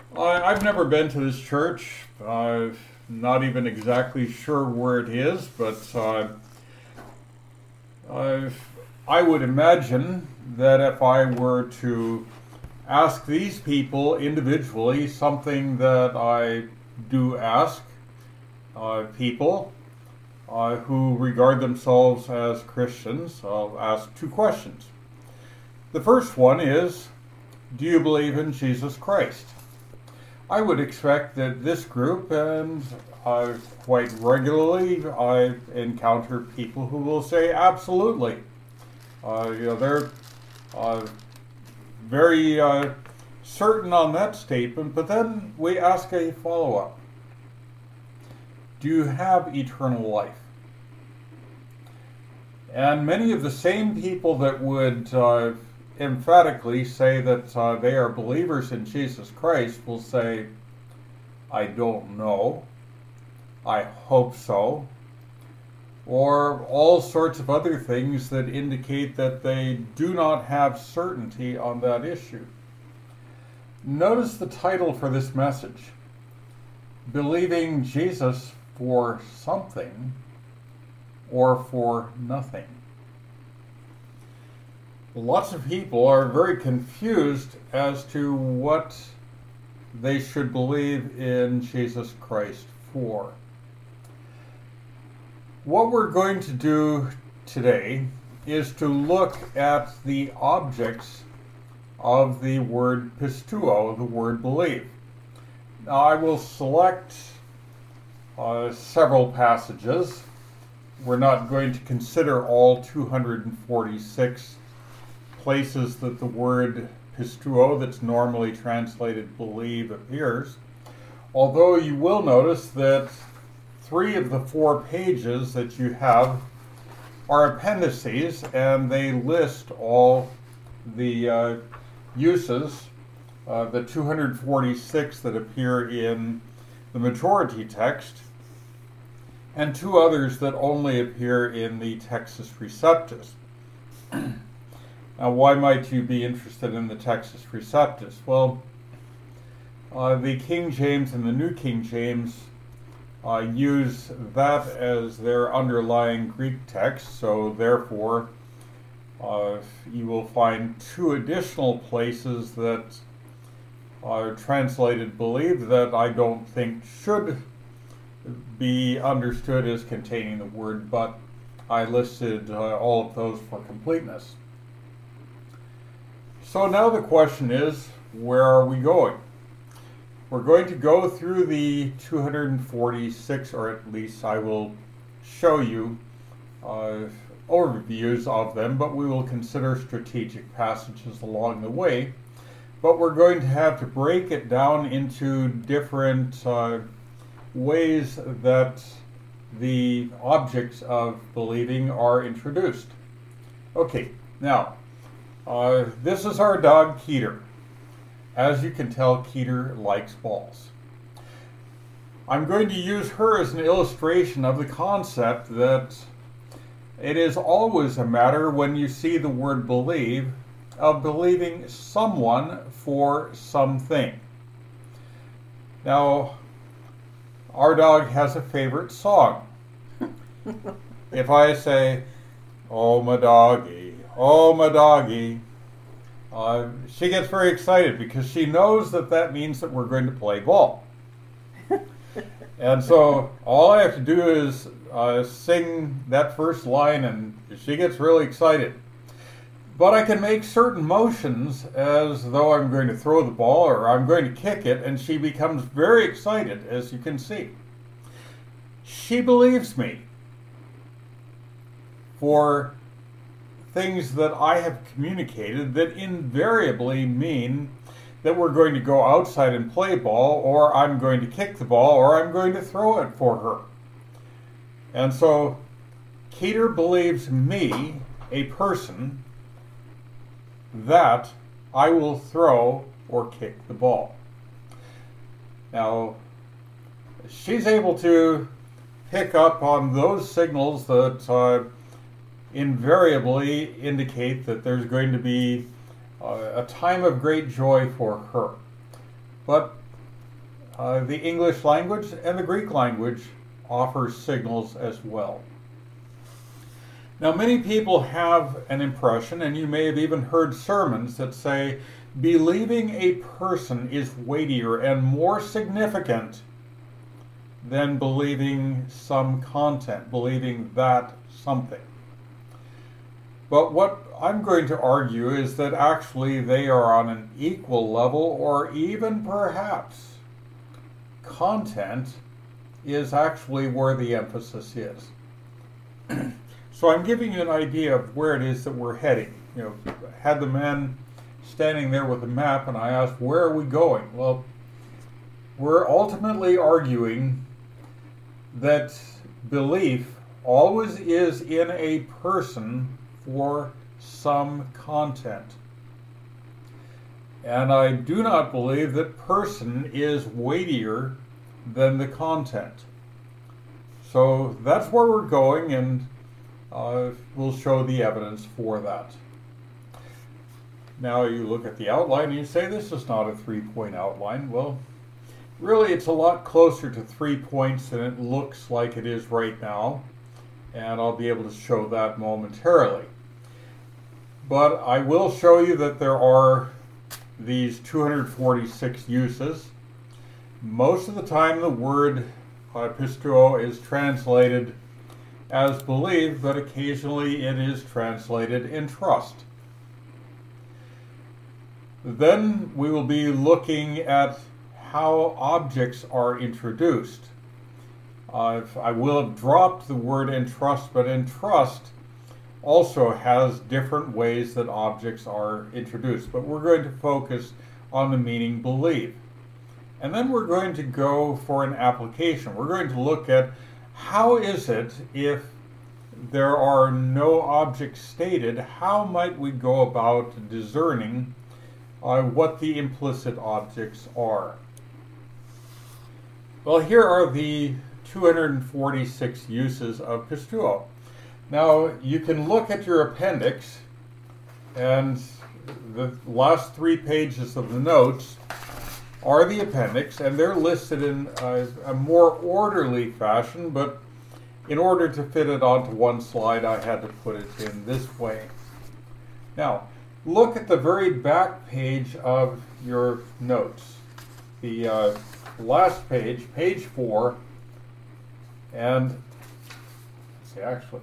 I've never been to this church. I'm not even exactly sure where it is, but I would imagine that if I were to ask these people individually something that I do ask people who regard themselves as Christians, I'll ask two questions. The first one is, do you believe in Jesus Christ? I would expect that this group, and quite regularly, I encounter people who will say absolutely. They're very certain on that statement, but then we ask a follow-up. Do you have eternal life? And many of the same people that would emphatically say that they are believers in Jesus Christ will say, I don't know, I hope so, or all sorts of other things that indicate that they do not have certainty on that issue. Notice the title for this message, Believing Jesus for Something or for Nothing. Lots of people are very confused as to what they should believe in Jesus Christ for. What we're going to do today is to look at the objects of the word pisteuo, the word believe. Now I will select several passages. We're not going to consider all 246 places that the word pisteuo, that's normally translated believe, appears. Although you will notice that 3 of the 4 pages that you have are appendices, and they list all the uses, the 246 that appear in the majority text, and 2 others that only appear in the Textus Receptus. Now, why might you be interested in the Textus Receptus? Well, the King James and the New King James use that as their underlying Greek text, so therefore you will find 2 additional places that are translated believe that I don't think should be understood as containing the word but. I listed all of those for completeness. So now the question is, where are we going? We're going to go through the 246, or at least I will show you overviews of them, but we will consider strategic passages along the way. But we're going to have to break it down into different ways that the objects of believing are introduced. Okay, now, this is our dog Keter. As you can tell, Keter likes balls. I'm going to use her as an illustration of the concept that it is always a matter, when you see the word believe, of believing someone for something. Now, our dog has a favorite song. If I say, oh my doggy, she gets very excited because she knows that that means that we're going to play ball. And so all I have to do is sing that first line and she gets really excited. But I can make certain motions as though I'm going to throw the ball or I'm going to kick it, and she becomes very excited, as you can see. She believes me for things that I have communicated that invariably mean that we're going to go outside and play ball, or I'm going to kick the ball, or I'm going to throw it for her. And so Keter believes me, a person, that I will throw or kick the ball. Now, she's able to pick up on those signals that invariably indicate that there's going to be a time of great joy for her. But The English language and the Greek language offer signals as well. Now, many people have an impression, and you may have even heard sermons that say, believing a person is weightier and more significant than believing some content, believing that something. But what I'm going to argue is that actually they are on an equal level, or even perhaps content is actually where the emphasis is. So I'm giving you an idea of where it is that we're heading. You know, had the man standing there with a map and I asked, where are we going? Well, we're ultimately arguing that belief always is in a person for some content. And I do not believe that person is weightier than the content. So that's where we're going, and we'll show the evidence for that. Now you look at the outline and you say, this is not a 3-point outline. Well, really it's a lot closer to 3 points than it looks like it is right now, and I'll be able to show that momentarily. But I will show you that there are these 246 uses. Most of the time the word pisteuo is translated as believe, but occasionally it is translated entrust. Then we will be looking at how objects are introduced. I will have dropped the word entrust, but entrust also has different ways that objects are introduced. But we're going to focus on the meaning believe. And then we're going to go for an application. We're going to look at how is it if there are no objects stated, how might we go about discerning what the implicit objects are. Well, here are the 246 uses of pisteuo. Now, you can look at your appendix, and the last 3 pages of the notes are the appendix, and they're listed in a more orderly fashion, but in order to fit it onto one slide, I had to put it in this way. Now, look at the very back page of your notes. The last page, page 4, and let's see, actually,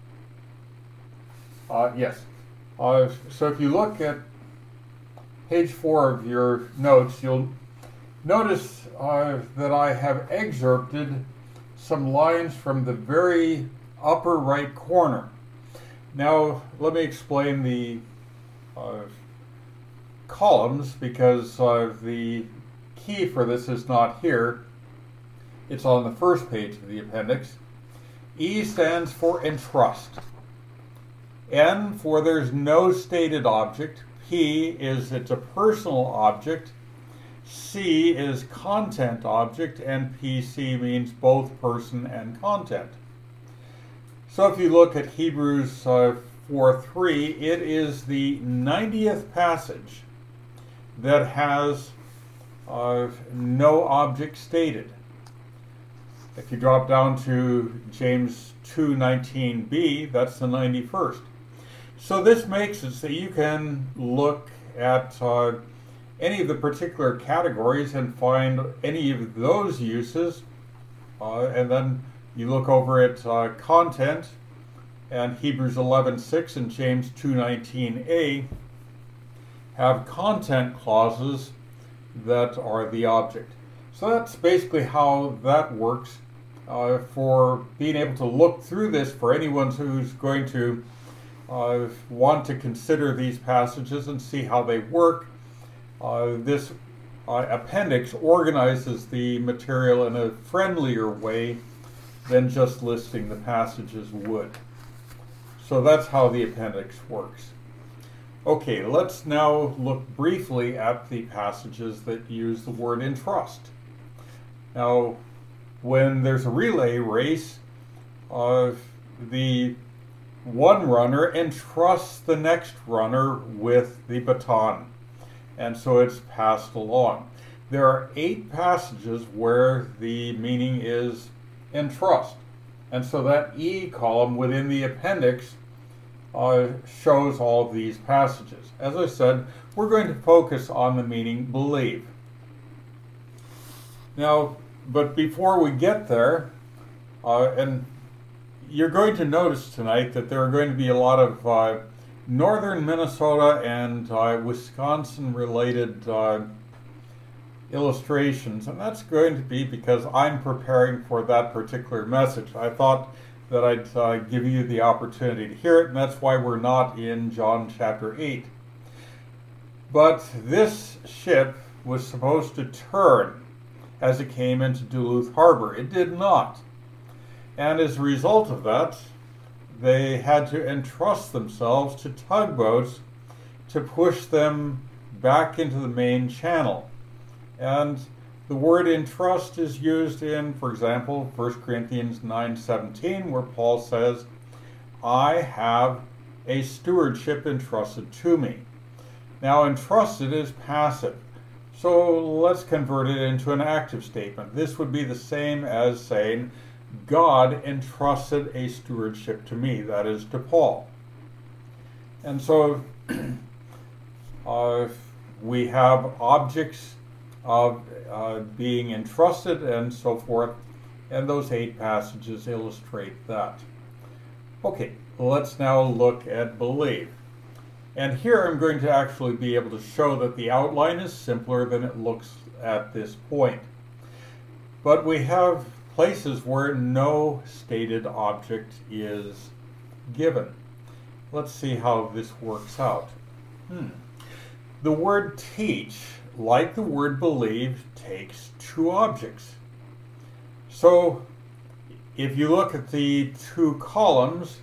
yes. So if you look at page 4 of your notes, you'll notice that I have excerpted some lines from the very upper right corner. Now, let me explain the columns, because the key for this is not here. It's on the first page of the appendix. E stands for entrust. N for there's no stated object. P is it's a personal object. C is content object, and PC means both person and content. So if you look at Hebrews 4:3, it is the 90th passage that has no object stated. If you drop down to James 2:19b, that's the 91st. So this makes it so you can look at any of the particular categories and find any of those uses, and then you look over at content, and Hebrews 11:6 and James 2:19a have content clauses that are the object. So that's basically how that works for being able to look through this for anyone who's going to want to consider these passages and see how they work. This appendix organizes the material in a friendlier way than just listing the passages would. So that's how the appendix works. Okay, let's now look briefly at the passages that use the word entrust. Now, when there's a relay race, the one runner entrusts the next runner with the baton, and so it's passed along. there are 8 passages where the meaning is entrust. And so that E column within the appendix shows all of these passages. As I said, we're going to focus on the meaning believe. Now, but before we get there, and you're going to notice tonight that there are going to be a lot of northern Minnesota and Wisconsin-related illustrations, and that's going to be because I'm preparing for that particular message. I thought that I'd give you the opportunity to hear it, and that's why we're not in John chapter 8. But this ship was supposed to turn as it came into Duluth Harbor. It did not. And as a result of that, they had to entrust themselves to tugboats to push them back into the main channel. And the word entrust is used in, for example, 1 Corinthians 9:17, where Paul says, I have a stewardship entrusted to me. Now, entrusted is passive. So let's convert it into an active statement. This would be the same as saying, God entrusted a stewardship to me, that is, to Paul. And so we have objects of being entrusted and so forth, and those 8 passages illustrate that. Okay, let's now look at believe. And here I'm going to actually be able to show that the outline is simpler than it looks at this point. But we have places where no stated object is given. Let's see how this works out. The word teach, like the word believe, takes 2 objects. So if you look at the 2 columns,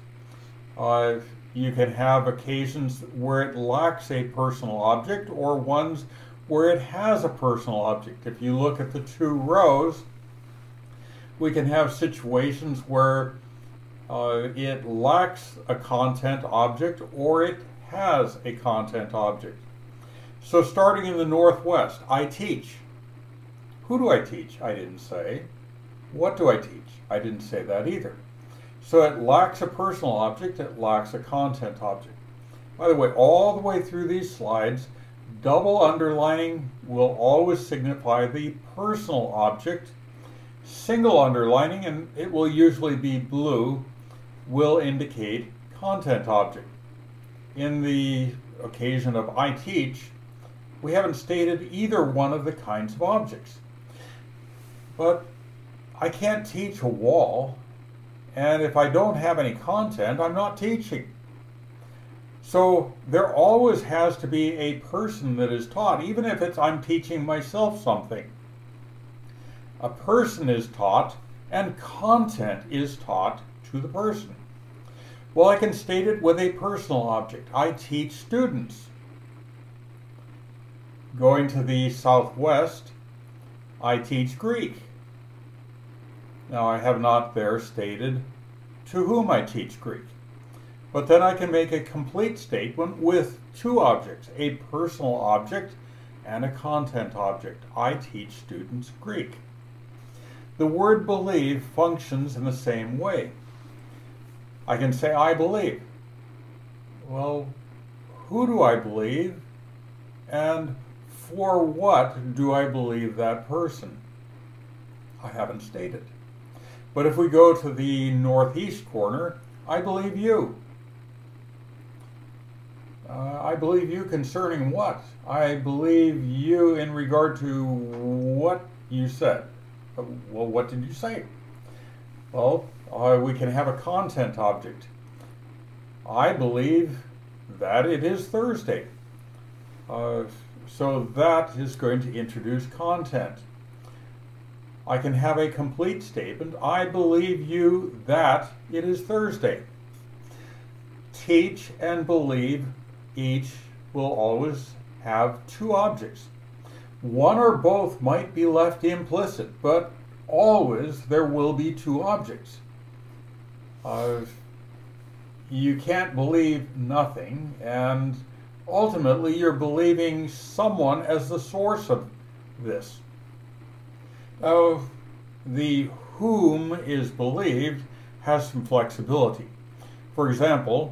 you can have occasions where it lacks a personal object or ones where it has a personal object. If you look at the 2 rows, we can have situations where it lacks a content object or it has a content object. So starting in the Northwest, I teach. Who do I teach? I didn't say. What do I teach? I didn't say that either. So it lacks a personal object, it lacks a content object. By the way, all the way through these slides, double underlining will always signify the personal object. Single underlining, and it will usually be blue, will indicate content object. In the occasion of I teach, we haven't stated either one of the kinds of objects. But I can't teach a wall, and if I don't have any content, I'm not teaching. So there always has to be a person that is taught, even if I'm teaching myself something. A person is taught, and content is taught to the person. Well, I can state it with a personal object. I teach students. Going to the Southwest, I teach Greek. Now, I have not there stated to whom I teach Greek. But then I can make a complete statement with 2 objects, a personal object and a content object. I teach students Greek. The word believe functions in the same way. I can say, I believe. Well, who do I believe? And for what do I believe that person? I haven't stated. But if we go to the northeast corner, I believe you. I believe you concerning what? I believe you in regard to what you said. Well, what did you say? Well, we can have a content object. I believe that it is Thursday. So that is going to introduce content. I can have a complete statement. I believe you that it is Thursday. Teach and believe each will always have 2 objects. One or both might be left implicit, but always there will be 2 objects. You can't believe nothing, and ultimately you're believing someone as the source of this. Now, the whom is believed has some flexibility. For example,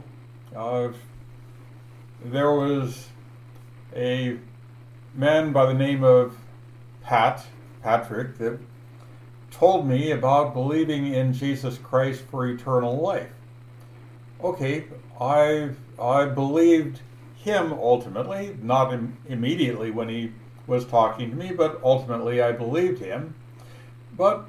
there was a man by the name of Patrick, that told me about believing in Jesus Christ for eternal life. Okay, I believed him ultimately, not immediately when he was talking to me, but ultimately I believed him. But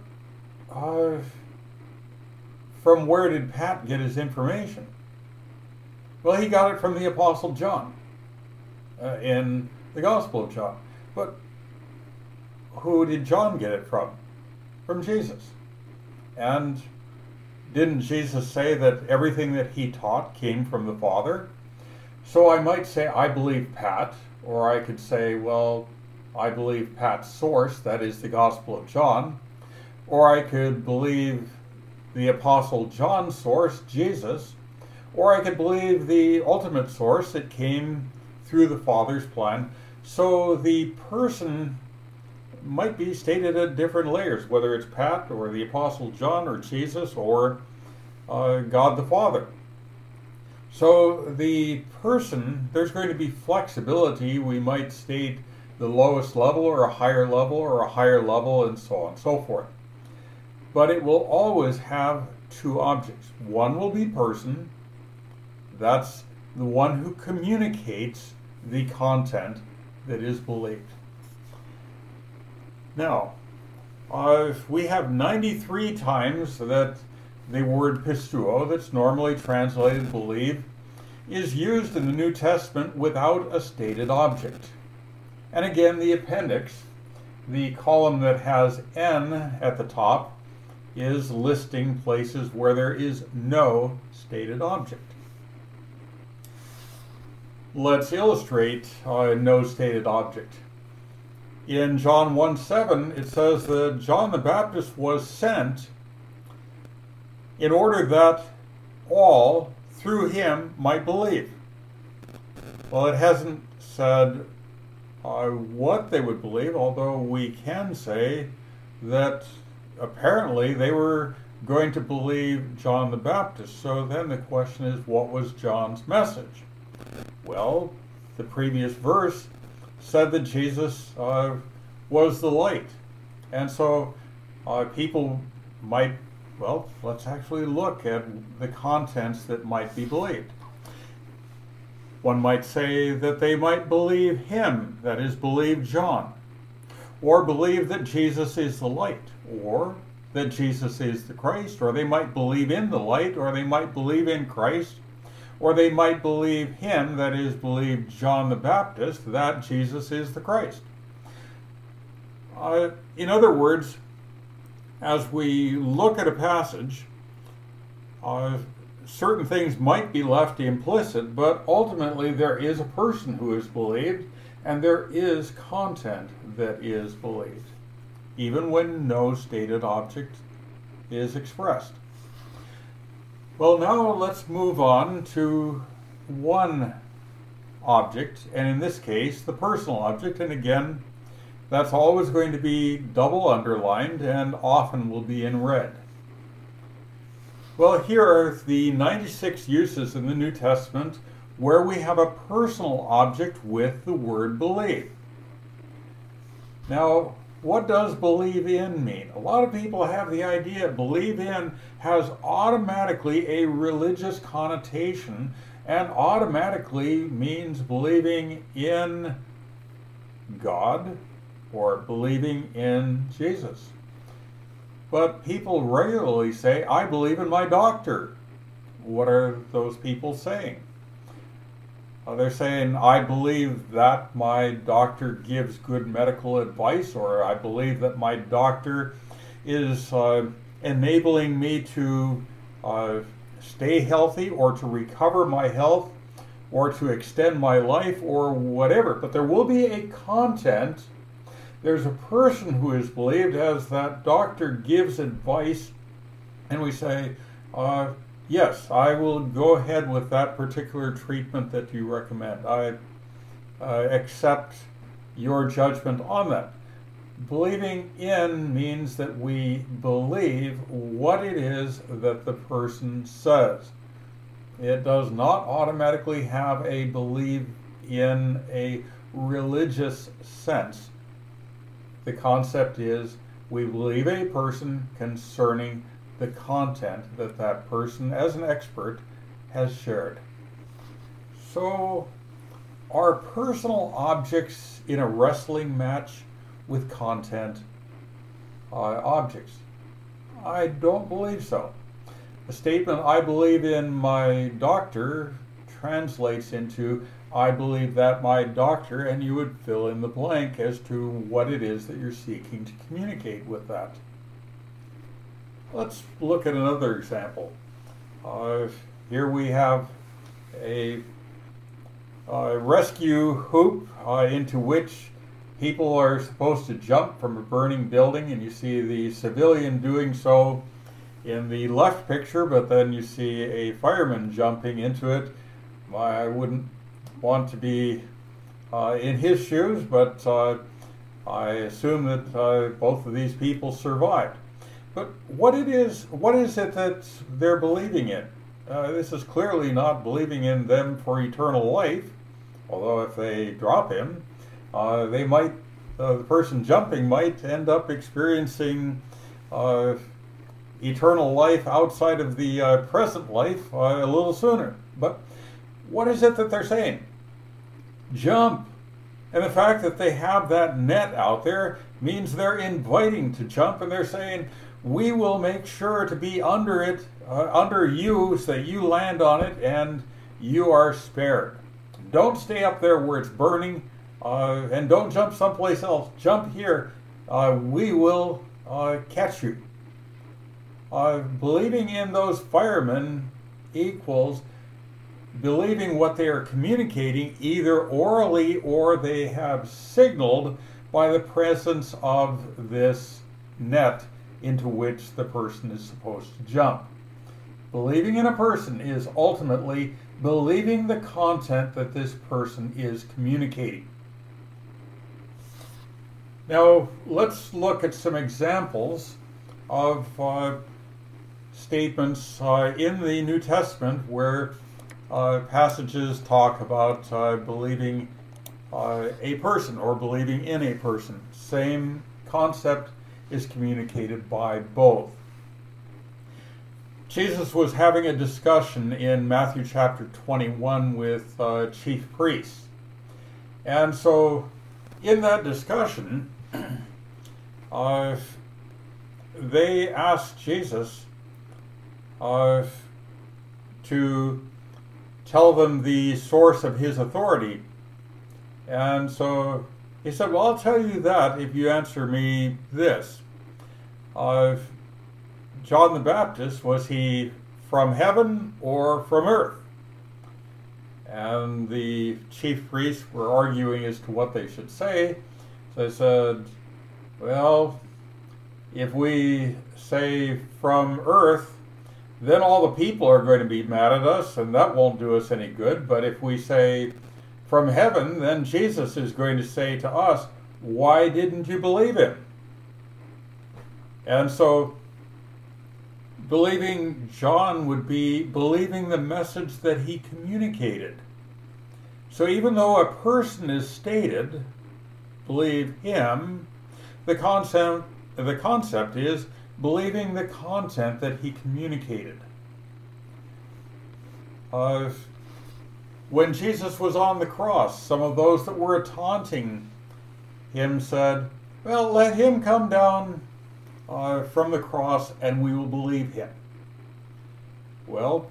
from where did Pat get his information? Well, he got it from the Apostle John in the Gospel of John. But who did John get it from? From Jesus. And didn't Jesus say that everything that he taught came from the Father? So I might say, I believe Pat, or I could say, well, I believe Pat's source, that is the Gospel of John, or I could believe the Apostle John's source, Jesus, or I could believe the ultimate source that came through the Father's plan. So the person might be stated at different layers, whether it's Pat or the Apostle John or Jesus or God the Father. So the person, there's going to be flexibility. We might state the lowest level or a higher level and so on and so forth. But it will always have two objects. One will be person. That's the one who communicates the content that is believed. Now, we have 93 times that the word pistuo, that's normally translated believe, is used in the New Testament without a stated object. And again, the appendix, the column that has N at the top, is listing places where there is no stated object. Let's illustrate no stated object. In John 1:7, it says that John the Baptist was sent in order that all through him might believe. Well, it hasn't said what they would believe, although we can say that apparently they were going to believe John the Baptist. So then the question is, what was John's message? Well, the previous verse said that Jesus was the light. And so people might, well, let's actually look at the contents that might be believed. One might say that they might believe him, that is, believe John, or believe that Jesus is the light, or that Jesus is the Christ, or they might believe in the light, or they might believe in Christ, or they might believe him, that is, believe John the Baptist, that Jesus is the Christ. In other words, as we look at a passage, certain things might be left implicit, but ultimately there is a person who is believed, and there is content that is believed, even when no stated object is expressed. Well, now let's move on to one object, and in this case, the personal object, and again, that's always going to be double underlined and often will be in red. Well, here are the 96 uses in the New Testament where we have a personal object with the word believe. Now, what does believe in mean? A lot of people have the idea believe in has automatically a religious connotation and automatically means believing in God or believing in Jesus. But people regularly say, I believe in my doctor. What are those people saying? They're saying, I believe that my doctor gives good medical advice, or I believe that my doctor is enabling me to stay healthy or to recover my health or to extend my life or whatever. But there will be a content. There's a person who is believed as that doctor gives advice, and we say, yes, I will go ahead with that particular treatment that you recommend. I accept your judgment on that. Believing in means that we believe what it is that the person says. It does not automatically have a belief in a religious sense. The concept is we believe a person concerning the content that that person, as an expert, has shared. So, are personal objects in a wrestling match with content objects? I don't believe so. The statement, I believe in my doctor, translates into, I believe that my doctor, and you would fill in the blank as to what it is that you're seeking to communicate with that. Let's look at another example. Here we have a rescue hoop into which people are supposed to jump from a burning building, and you see the civilian doing so in the left picture, but then you see a fireman jumping into it. I wouldn't want to be in his shoes, but I assume that both of these people survived. But what is it that they're believing in? This is clearly not believing in them for eternal life, although if they drop him, they might, the person jumping might end up experiencing eternal life outside of the present life a little sooner. But what is it that they're saying? Jump. And the fact that they have that net out there means they're inviting to jump, and they're saying, we will make sure to be under it, under you, so that you land on it and you are spared. Don't stay up there where it's burning, and don't jump someplace else. Jump here. We will catch you. Believing in those firemen equals believing what they are communicating, either orally or they have signaled by the presence of this net into which the person is supposed to jump. Believing in a person is ultimately believing the content that this person is communicating. Now, let's look at some examples of statements in the New Testament where passages talk about believing a person or believing in a person. Same concept is communicated by both. Jesus was having a discussion in Matthew chapter 21 with chief priests. And so in that discussion, they asked Jesus to tell them the source of his authority. And so he said, well, I'll tell you that if you answer me this. John the Baptist, was he from heaven or from earth? And the chief priests were arguing as to what they should say. So they said, well, if we say from earth, then all the people are going to be mad at us, and that won't do us any good. But if we say from heaven, then Jesus is going to say to us, why didn't you believe him? And so believing John would be believing the message that he communicated. So even though a person is stated, believe him, the concept is believing the content that he communicated. When Jesus was on the cross, some of those that were taunting him said, well, let him come down from the cross and we will believe him. Well,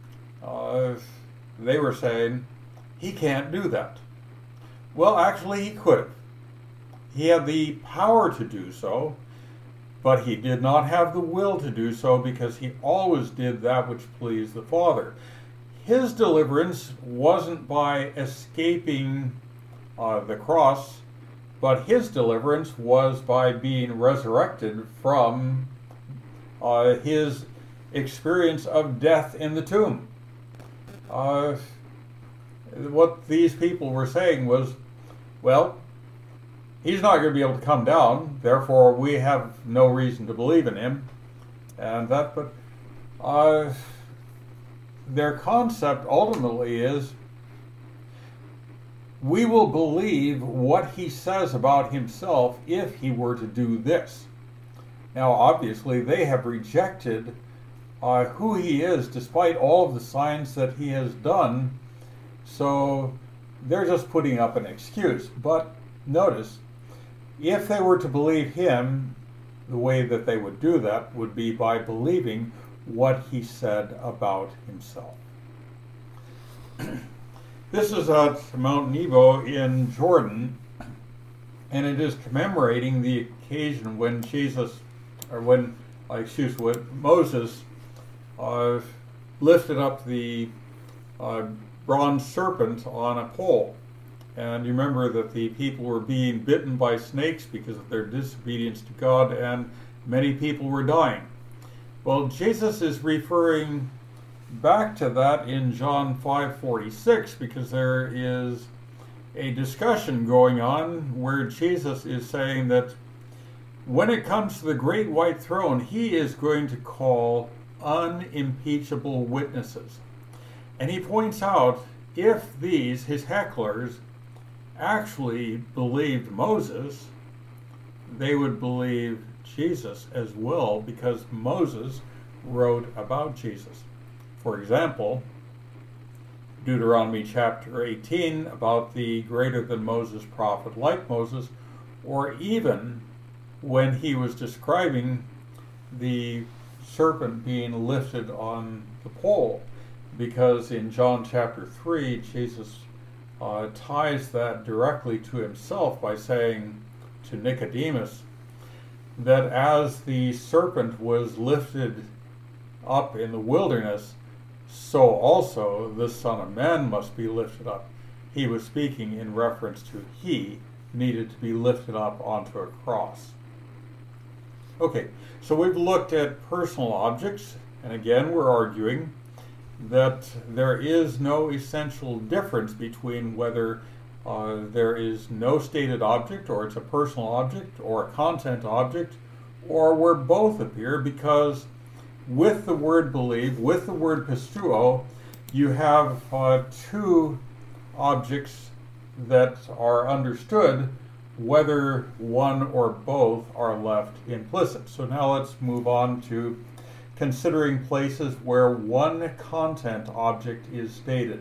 they were saying, he can't do that. Well, actually he could have. He had the power to do so, but he did not have the will to do so because he always did that which pleased the Father. His deliverance wasn't by escaping the cross, but his deliverance was by being resurrected from his experience of death in the tomb. What these people were saying was, well, he's not going to be able to come down, therefore we have no reason to believe in him. And that, but their concept ultimately is, we will believe what he says about himself if he were to do this. Now, obviously, they have rejected who he is despite all of the signs that he has done, so they're just putting up an excuse. But notice, if they were to believe him, the way that they would do that would be by believing what he said about himself. This is at Mount Nebo in Jordan, and it is commemorating the occasion when Moses lifted up the bronze serpent on a pole. And you remember that the people were being bitten by snakes because of their disobedience to God, and many people were dying. Well, Jesus is referring back to that in John 5:46, because there is a discussion going on where Jesus is saying that when it comes to the great white throne, he is going to call unimpeachable witnesses. And he points out, if these, his hecklers, actually believed Moses, they would believe Jesus as well, because Moses wrote about Jesus. For example, Deuteronomy chapter 18 about the greater than Moses prophet like Moses, or even when he was describing the serpent being lifted on the pole, because in John chapter 3, Jesus ties that directly to himself by saying to Nicodemus that as the serpent was lifted up in the wilderness, so also the Son of Man must be lifted up. He was speaking in reference to he needed to be lifted up onto a cross. Okay, so we've looked at personal objects, and again we're arguing that there is no essential difference between whether there is no stated object, or it's a personal object, or a content object, or where both appear, because with the word believe, with the word pisteuo, you have two objects that are understood, whether one or both are left implicit. So now let's move on to considering places where one content object is stated.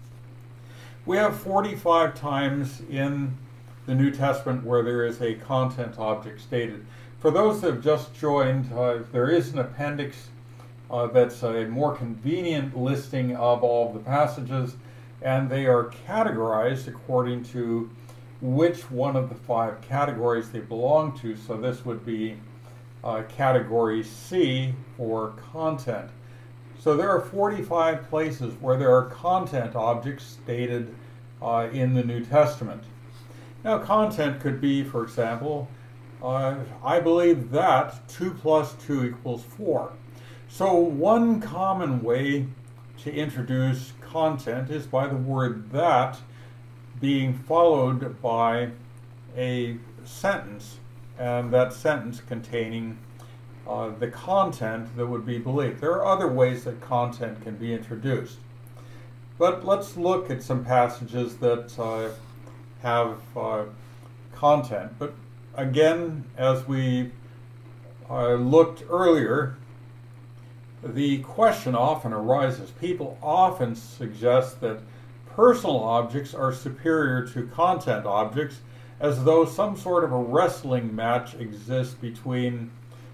We have 45 times in the New Testament where there is a content object stated. For those that have just joined, there is an appendix that's a more convenient listing of all of the passages, and they are categorized according to which one of the 5 categories they belong to. So this would be category C for content. So there are 45 places where there are content objects stated in the New Testament. Now, content could be, for example, I believe that 2 plus 2 equals 4. So one common way to introduce content is by the word that being followed by a sentence, and that sentence containing the content that would be believed. There are other ways that content can be introduced. But let's look at some passages that have content. But again, as we looked earlier, the question often arises. People often suggest that personal objects are superior to content objects, as though some sort of a wrestling match exists between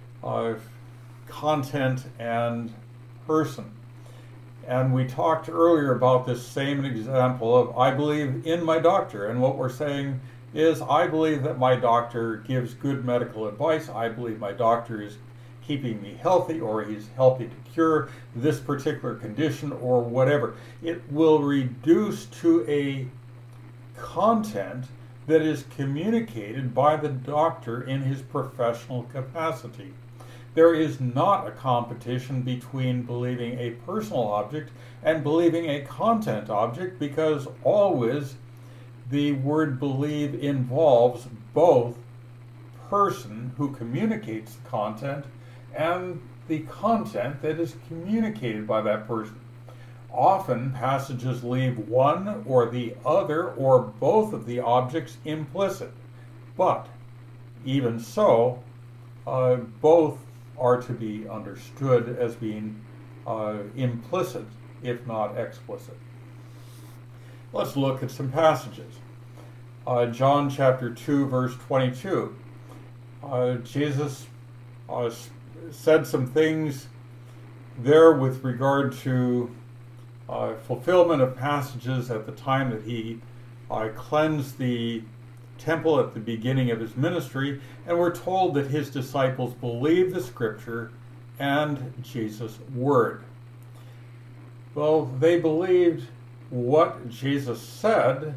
content and person. And we talked earlier about this same example of I believe in my doctor, and what we're saying is I believe that my doctor gives good medical advice. I believe my doctor is keeping me healthy, or he's helping to cure this particular condition, or whatever. It will reduce to a content that is communicated by the doctor in his professional capacity. There is not a competition between believing a personal object and believing a content object, because always the word believe involves both person who communicates the content and the content that is communicated by that person. Often passages leave one or the other or both of the objects implicit, but even so, both are to be understood as being implicit, if not explicit. Let's look at some passages. John chapter 2, verse 22. Jesus said some things there with regard to fulfillment of passages at the time that he cleansed the temple at the beginning of his ministry, and we're told that his disciples believed the scripture and Jesus' word. Well, they believed what Jesus said,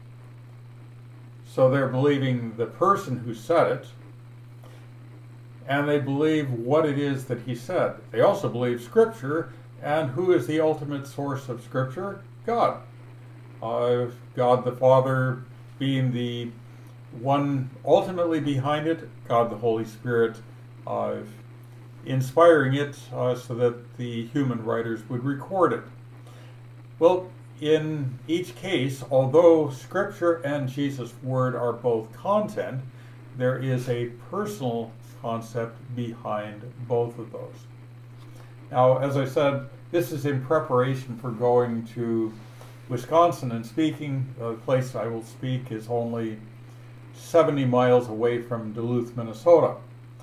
so they're believing the person who said it, and they believe what it is that he said. They also believe scripture, and who is the ultimate source of scripture? God. God the Father being the one ultimately behind it, God the Holy Spirit inspiring it so that the human writers would record it. Well, in each case, although Scripture and Jesus' word are both content, there is a personal concept behind both of those. Now, as I said, this is in preparation for going to Wisconsin and speaking. The place I will speak is only 70 miles away from Duluth, Minnesota.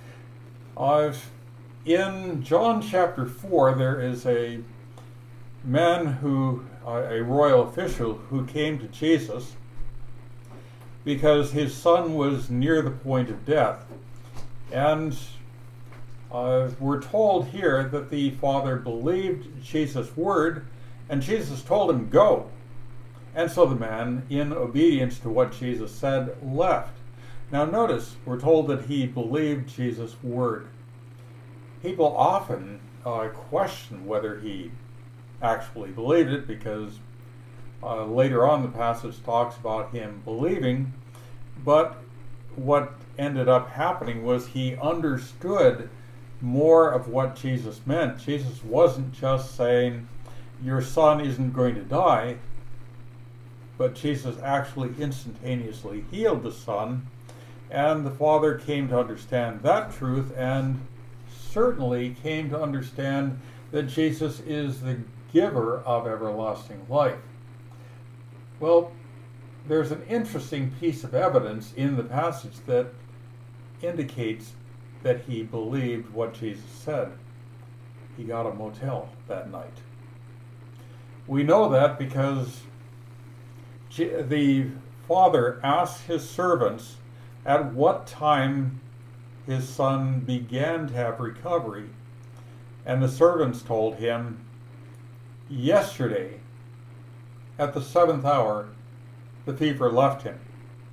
In John chapter 4, there is a man a royal official who came to Jesus because his son was near the point of death. And we're told here that the father believed Jesus' word, and Jesus told him, "Go." And so the man, in obedience to what Jesus said, left. Now notice, we're told that he believed Jesus' word. People often question whether he actually believed it, because later on the passage talks about him believing, but what ended up happening was he understood more of what Jesus meant. Jesus wasn't just saying, "Your son isn't going to die," but Jesus actually instantaneously healed the son, and the father came to understand that truth, and certainly came to understand that Jesus is the giver of everlasting life. Well, there's an interesting piece of evidence in the passage that indicates that he believed what Jesus said. He got a motel that night. We know that because the father asked his servants at what time his son began to have recovery, and the servants told him, "Yesterday, at the 7th hour, the fever left him."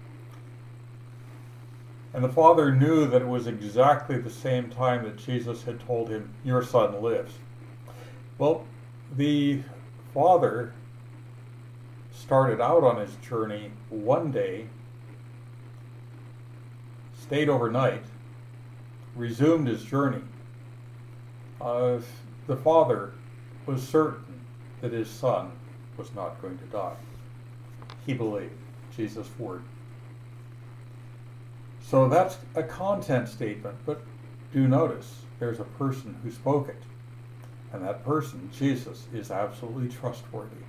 And the father knew that it was exactly the same time that Jesus had told him, "Your son lives." Well, the father started out on his journey one day, stayed overnight, resumed his journey. The father was certain that his son was not going to die. He believed Jesus' word. So that's a content statement, but do notice there's a person who spoke it. And that person, Jesus, is absolutely trustworthy.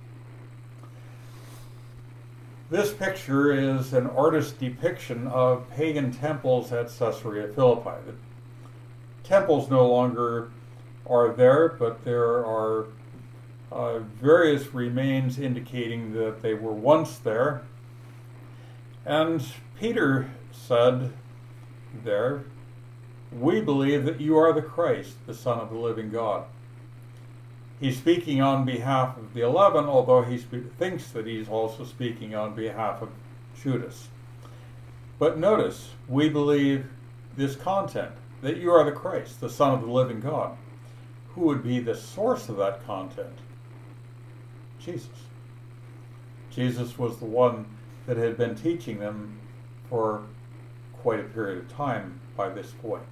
This picture is an artist's depiction of pagan temples at Caesarea Philippi. The temples no longer are there, but there are various remains indicating that they were once there. And Peter said there, "We believe that you are the Christ, the Son of the living God." He's speaking on behalf of the 11, although he thinks that he's also speaking on behalf of Judas. But notice, we believe this content, that you are the Christ, the Son of the living God. Who would be the source of that content? Jesus. Jesus was the one that had been teaching them for quite a period of time by this point.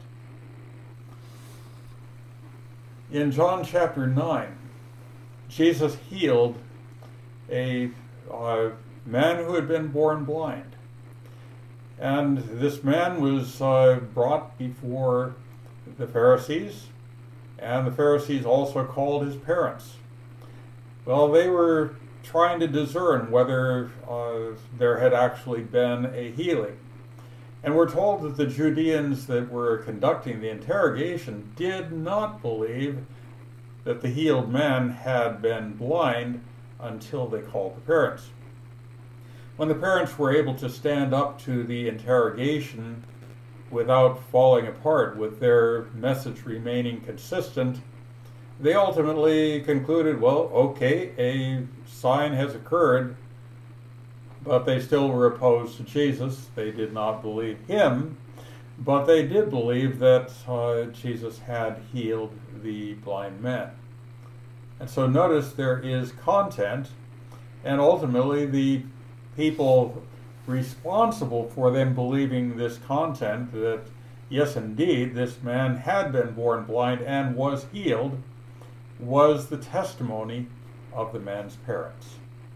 In John chapter 9, Jesus healed a man who had been born blind. And this man was brought before the Pharisees, and the Pharisees also called his parents. Well, they were trying to discern whether there had actually been a healing. And we're told that the Judeans that were conducting the interrogation did not believe that the healed man had been blind until they called the parents. When the parents were able to stand up to the interrogation without falling apart, with their message remaining consistent, they ultimately concluded, well, okay, a sign has occurred, but they still were opposed to Jesus. They did not believe him, but they did believe that Jesus had healed the blind man. And so notice there is content, and ultimately the people responsible for them believing this content, that yes, indeed, this man had been born blind and was healed, was the testimony of the man's parents.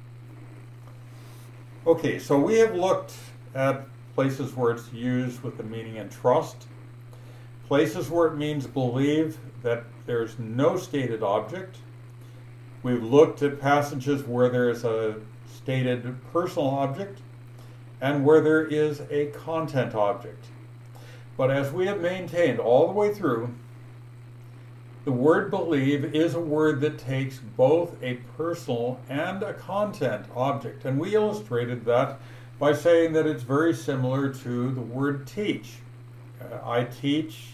Okay, so we have looked at places where it's used with the meaning entrust, places where it means believe that there's no stated object. We've looked at passages where there's a stated personal object and where there is a content object. But as we have maintained all the way through, the word believe is a word that takes both a personal and a content object. And we illustrated that by saying that it's very similar to the word teach. I teach.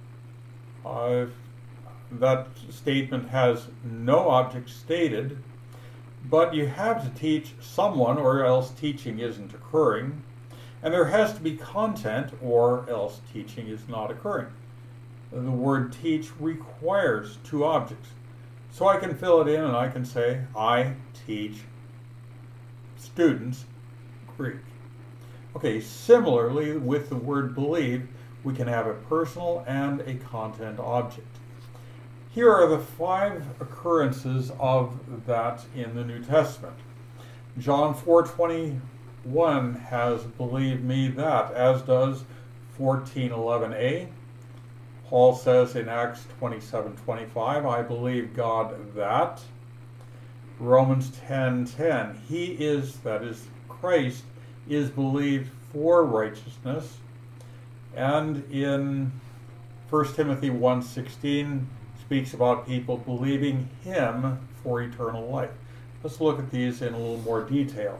That statement has no object stated, but you have to teach someone or else teaching isn't occurring. And there has to be content or else teaching is not occurring. The word teach requires two objects. So I can fill it in and I can say, I teach students Greek. Okay, similarly with the word believe, we can have a personal and a content object. Here are the 5 occurrences of that in the New Testament. John 4:21 has believe me that, as does 14:11a. Paul says in Acts 27:25, I believe God that. Romans 10:10, he is, that is Christ, is believed for righteousness. And in 1 Timothy 1:16 speaks about people believing him for eternal life. Let's look at these in a little more detail.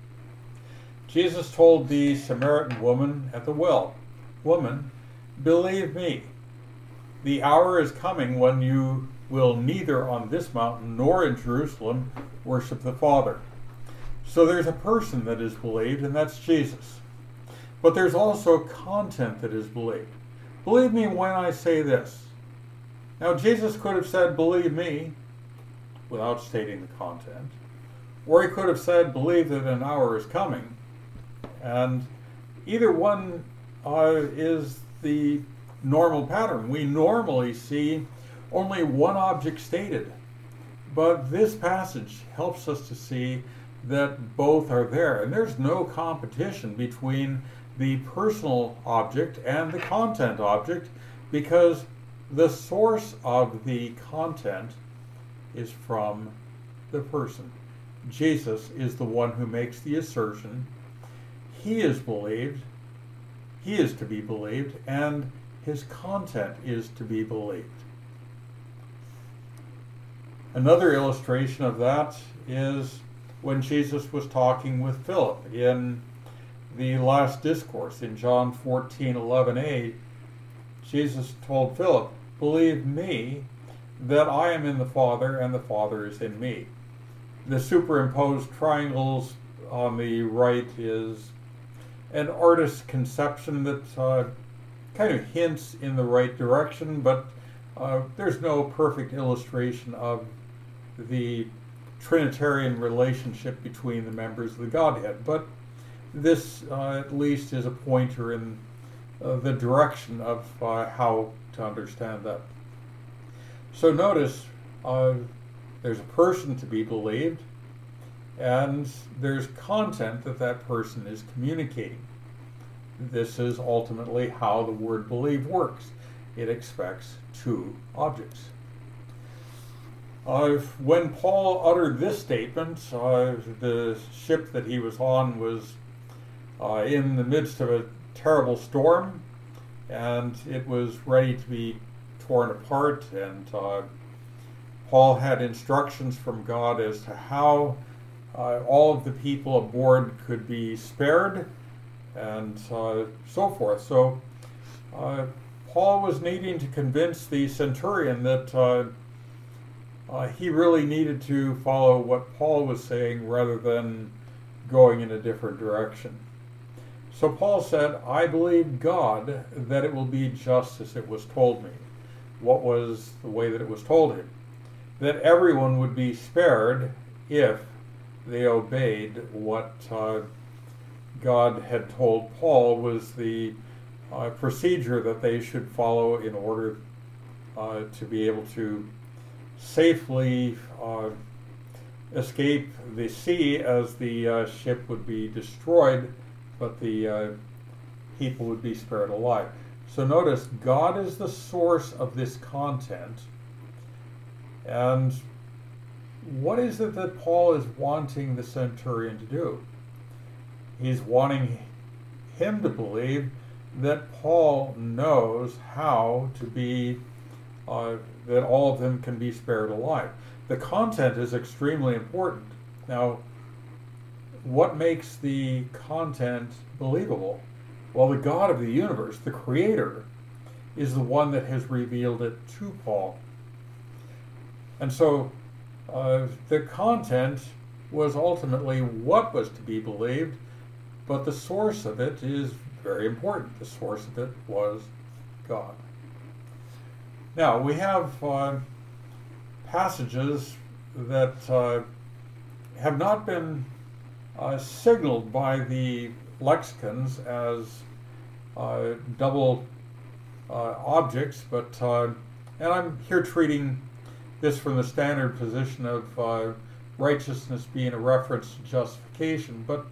Jesus told the Samaritan woman at the well, woman, believe me, the hour is coming when you will neither on this mountain nor in Jerusalem worship the Father. So there's a person that is believed, and that's Jesus. But there's also content that is believed. Believe me when I say this. Now Jesus could have said, believe me, without stating the content. Or he could have said, believe that an hour is coming. And either one is the normal pattern. We normally see only one object stated. But this passage helps us to see that both are there. And there's no competition between the personal object and the content object, because the source of the content is from the person. Jesus is the one who makes the assertion. He is believed, he is to be believed, and his content is to be believed. Another illustration of that is when Jesus was talking with Philip in the last discourse in John 14:11a. Jesus told Philip, believe me that I am in the Father and the Father is in me. The superimposed triangles on the right is an artist's conception that kind of hints in the right direction, but there's no perfect illustration of the Trinitarian relationship between the members of the Godhead. But this at least is a pointer in the direction of how to understand that. So notice there's a person to be believed, and there's content that that person is communicating. This is ultimately how the word believe works. It expects two objects. When Paul uttered this statement, the ship that he was on was in the midst of a terrible storm, and it was ready to be torn apart, and Paul had instructions from God as to how all of the people aboard could be spared, and so forth. So Paul was needing to convince the centurion that he really needed to follow what Paul was saying rather than going in a different direction. So Paul said, I believe God that it will be just as it was told me. What was the way that it was told him? That everyone would be spared if they obeyed what God had told Paul was the procedure that they should follow in order to be able to safely escape the sea, as the ship would be destroyed, but the people would be spared alive. So notice, God is the source of this content. And what is it that Paul is wanting the centurion to do? He's wanting him to believe that Paul knows how to be, that all of them can be spared alive. The content is extremely important. Now, what makes the content believable? Well, the God of the universe, the Creator, is the one that has revealed it to Paul. And so the content was ultimately what was to be believed, but the source of it is very important. The source of it was God. Now, we have passages that have not been signaled by the lexicons as double objects, but and I'm here treating this from the standard position of righteousness being a reference to justification, but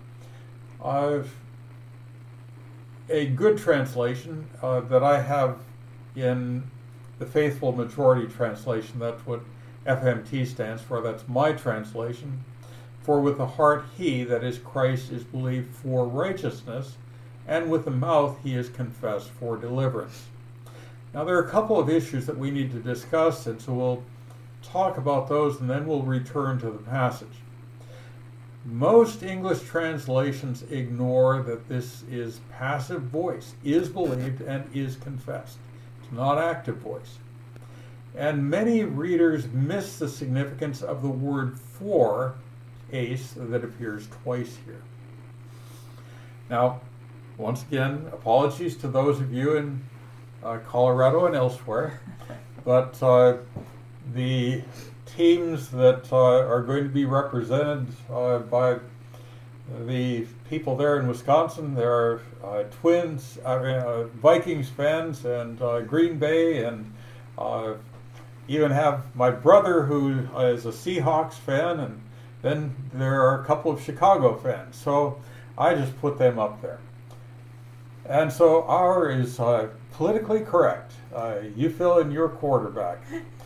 a good translation that I have in the Faithful Majority Translation, that's what FMT stands for, that's my translation. For with the heart he, that is Christ, is believed for righteousness, and with the mouth he is confessed for deliverance. Now there are a couple of issues that we need to discuss, and so we'll talk about those and then we'll return to the passage. Most English translations ignore that this is passive voice, is believed and is confessed. It's not active voice. And many readers miss the significance of the word for, ace, that appears twice here. Now, once again, apologies to those of you in Colorado and elsewhere, but the teams that are going to be represented by the people there in Wisconsin, there are Twins, Vikings fans, and Green Bay, and even have my brother who is a Seahawks fan, and then there are a couple of Chicago fans. So I just put them up there. And so our is politically correct. You fill in your quarterback.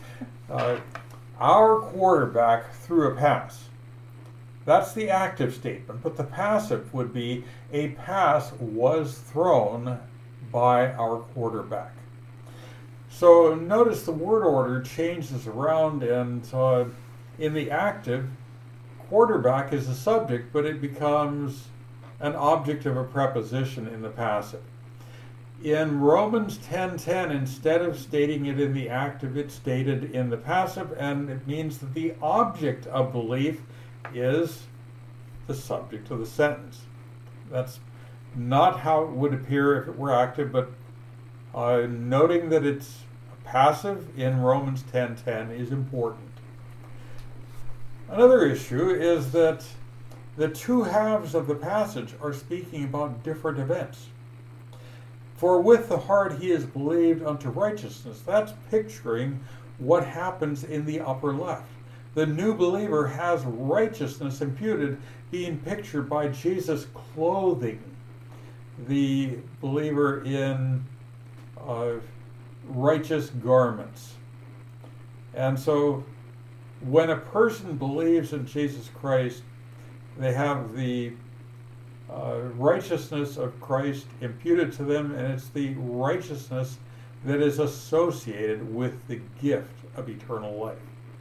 Our quarterback threw a pass. That's the active statement, but the passive would be a pass was thrown by our quarterback. So notice the word order changes around, and in the active, quarterback is the subject, but it becomes an object of a preposition in the passive. In Romans 10:10, instead of stating it in the active, it's stated in the passive, and it means that the object of belief is the subject of the sentence. That's not how it would appear if it were active, but noting that it's passive in Romans 10:10 is important. Another issue is that the two halves of the passage are speaking about different events. For with the heart he is believed unto righteousness. That's picturing what happens in the upper left. The new believer has righteousness imputed, being pictured by Jesus clothing the believer in righteous garments. And so when a person believes in Jesus Christ, they have the righteousness of Christ imputed to them, and it's the righteousness that is associated with the gift of eternal life.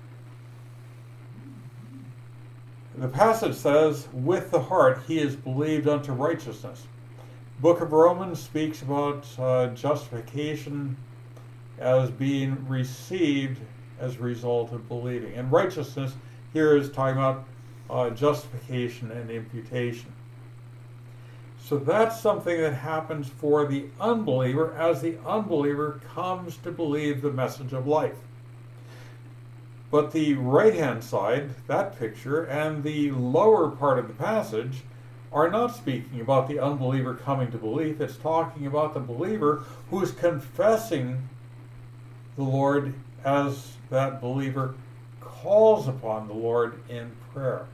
The passage says, with the heart he is believed unto righteousness. Book of Romans speaks about justification as being received as a result of believing. And righteousness here is talking about justification and imputation. So that's something that happens for the unbeliever as the unbeliever comes to believe the message of life. But the right-hand side, that picture, and the lower part of the passage are not speaking about the unbeliever coming to belief. It's talking about the believer who's confessing the Lord as that believer calls upon the Lord in prayer.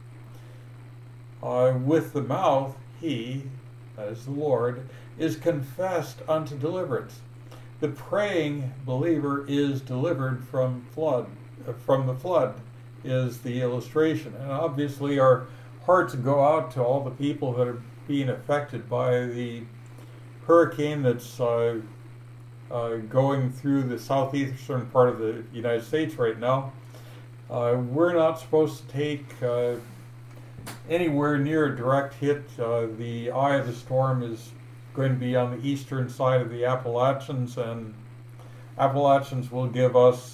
With the mouth, he, that is the Lord, is confessed unto deliverance. The praying believer is delivered from the flood is the illustration. And obviously our hearts go out to all the people that are being affected by the hurricane that's going through the southeastern part of the United States right now. We're not supposed to take anywhere near a direct hit. The eye of the storm is going to be on the eastern side of the Appalachians, and Appalachians will give us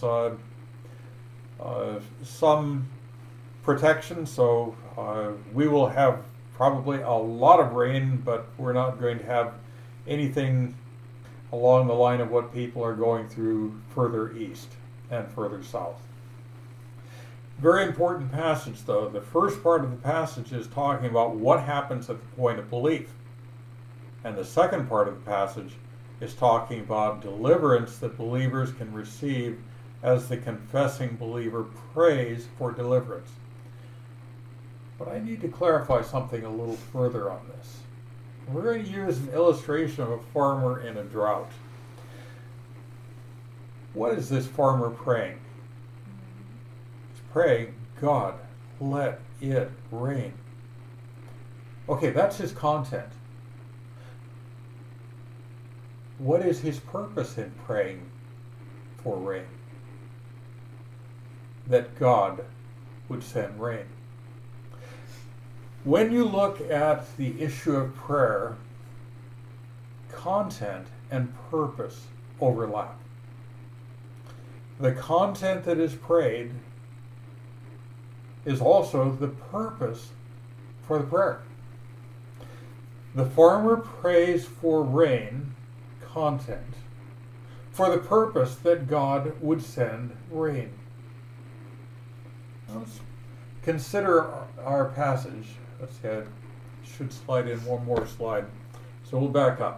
some protection, so we will have probably a lot of rain, but we're not going to have anything along the line of what people are going through further east and further south. Very important passage, though. The first part of the passage is talking about what happens at the point of belief. And the second part of the passage is talking about deliverance that believers can receive as the confessing believer prays for deliverance. But I need to clarify something a little further on this. We're going to use an illustration of a farmer in a drought. What is this farmer praying? He's praying, God, let it rain. Okay, that's his content. What is his purpose in praying for rain? That God would send rain. When you look at the issue of prayer, content and purpose overlap. The content that is prayed is also the purpose for the prayer. The farmer prays for rain, content, for the purpose that God would send rain. Let's consider our passage. Let's see, I should slide in one more slide. So we'll back up.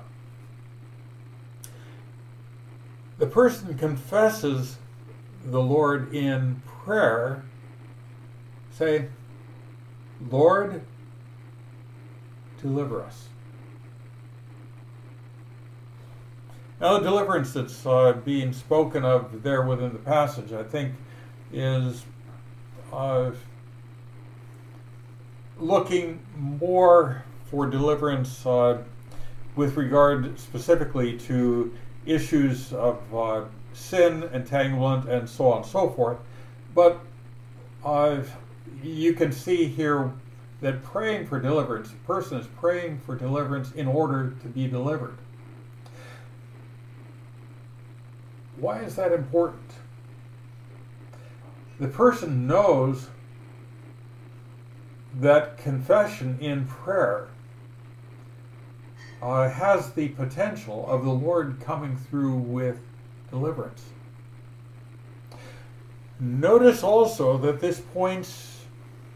The person confesses the Lord in prayer. Say, Lord, deliver us. Now, the deliverance that's being spoken of there within the passage, I think, is looking more for deliverance with regard specifically to issues of sin, entanglement, and so on and so forth. But you can see here that praying for deliverance, a person is praying for deliverance in order to be delivered. Why is that important? The person knows that confession in prayer has the potential of the Lord coming through with deliverance. Notice also that this points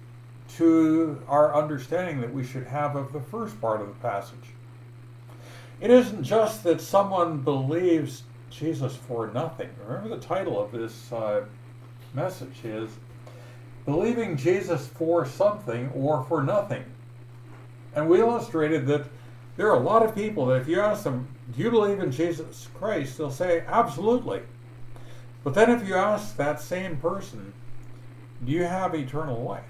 to our understanding that we should have of the first part of the passage. It isn't just that someone believes Jesus for nothing. Remember the title of this message is Believing Jesus for Something or for Nothing. And we illustrated that there are a lot of people that if you ask them, do you believe in Jesus Christ? They'll say, absolutely. But then if you ask that same person, do you have eternal life?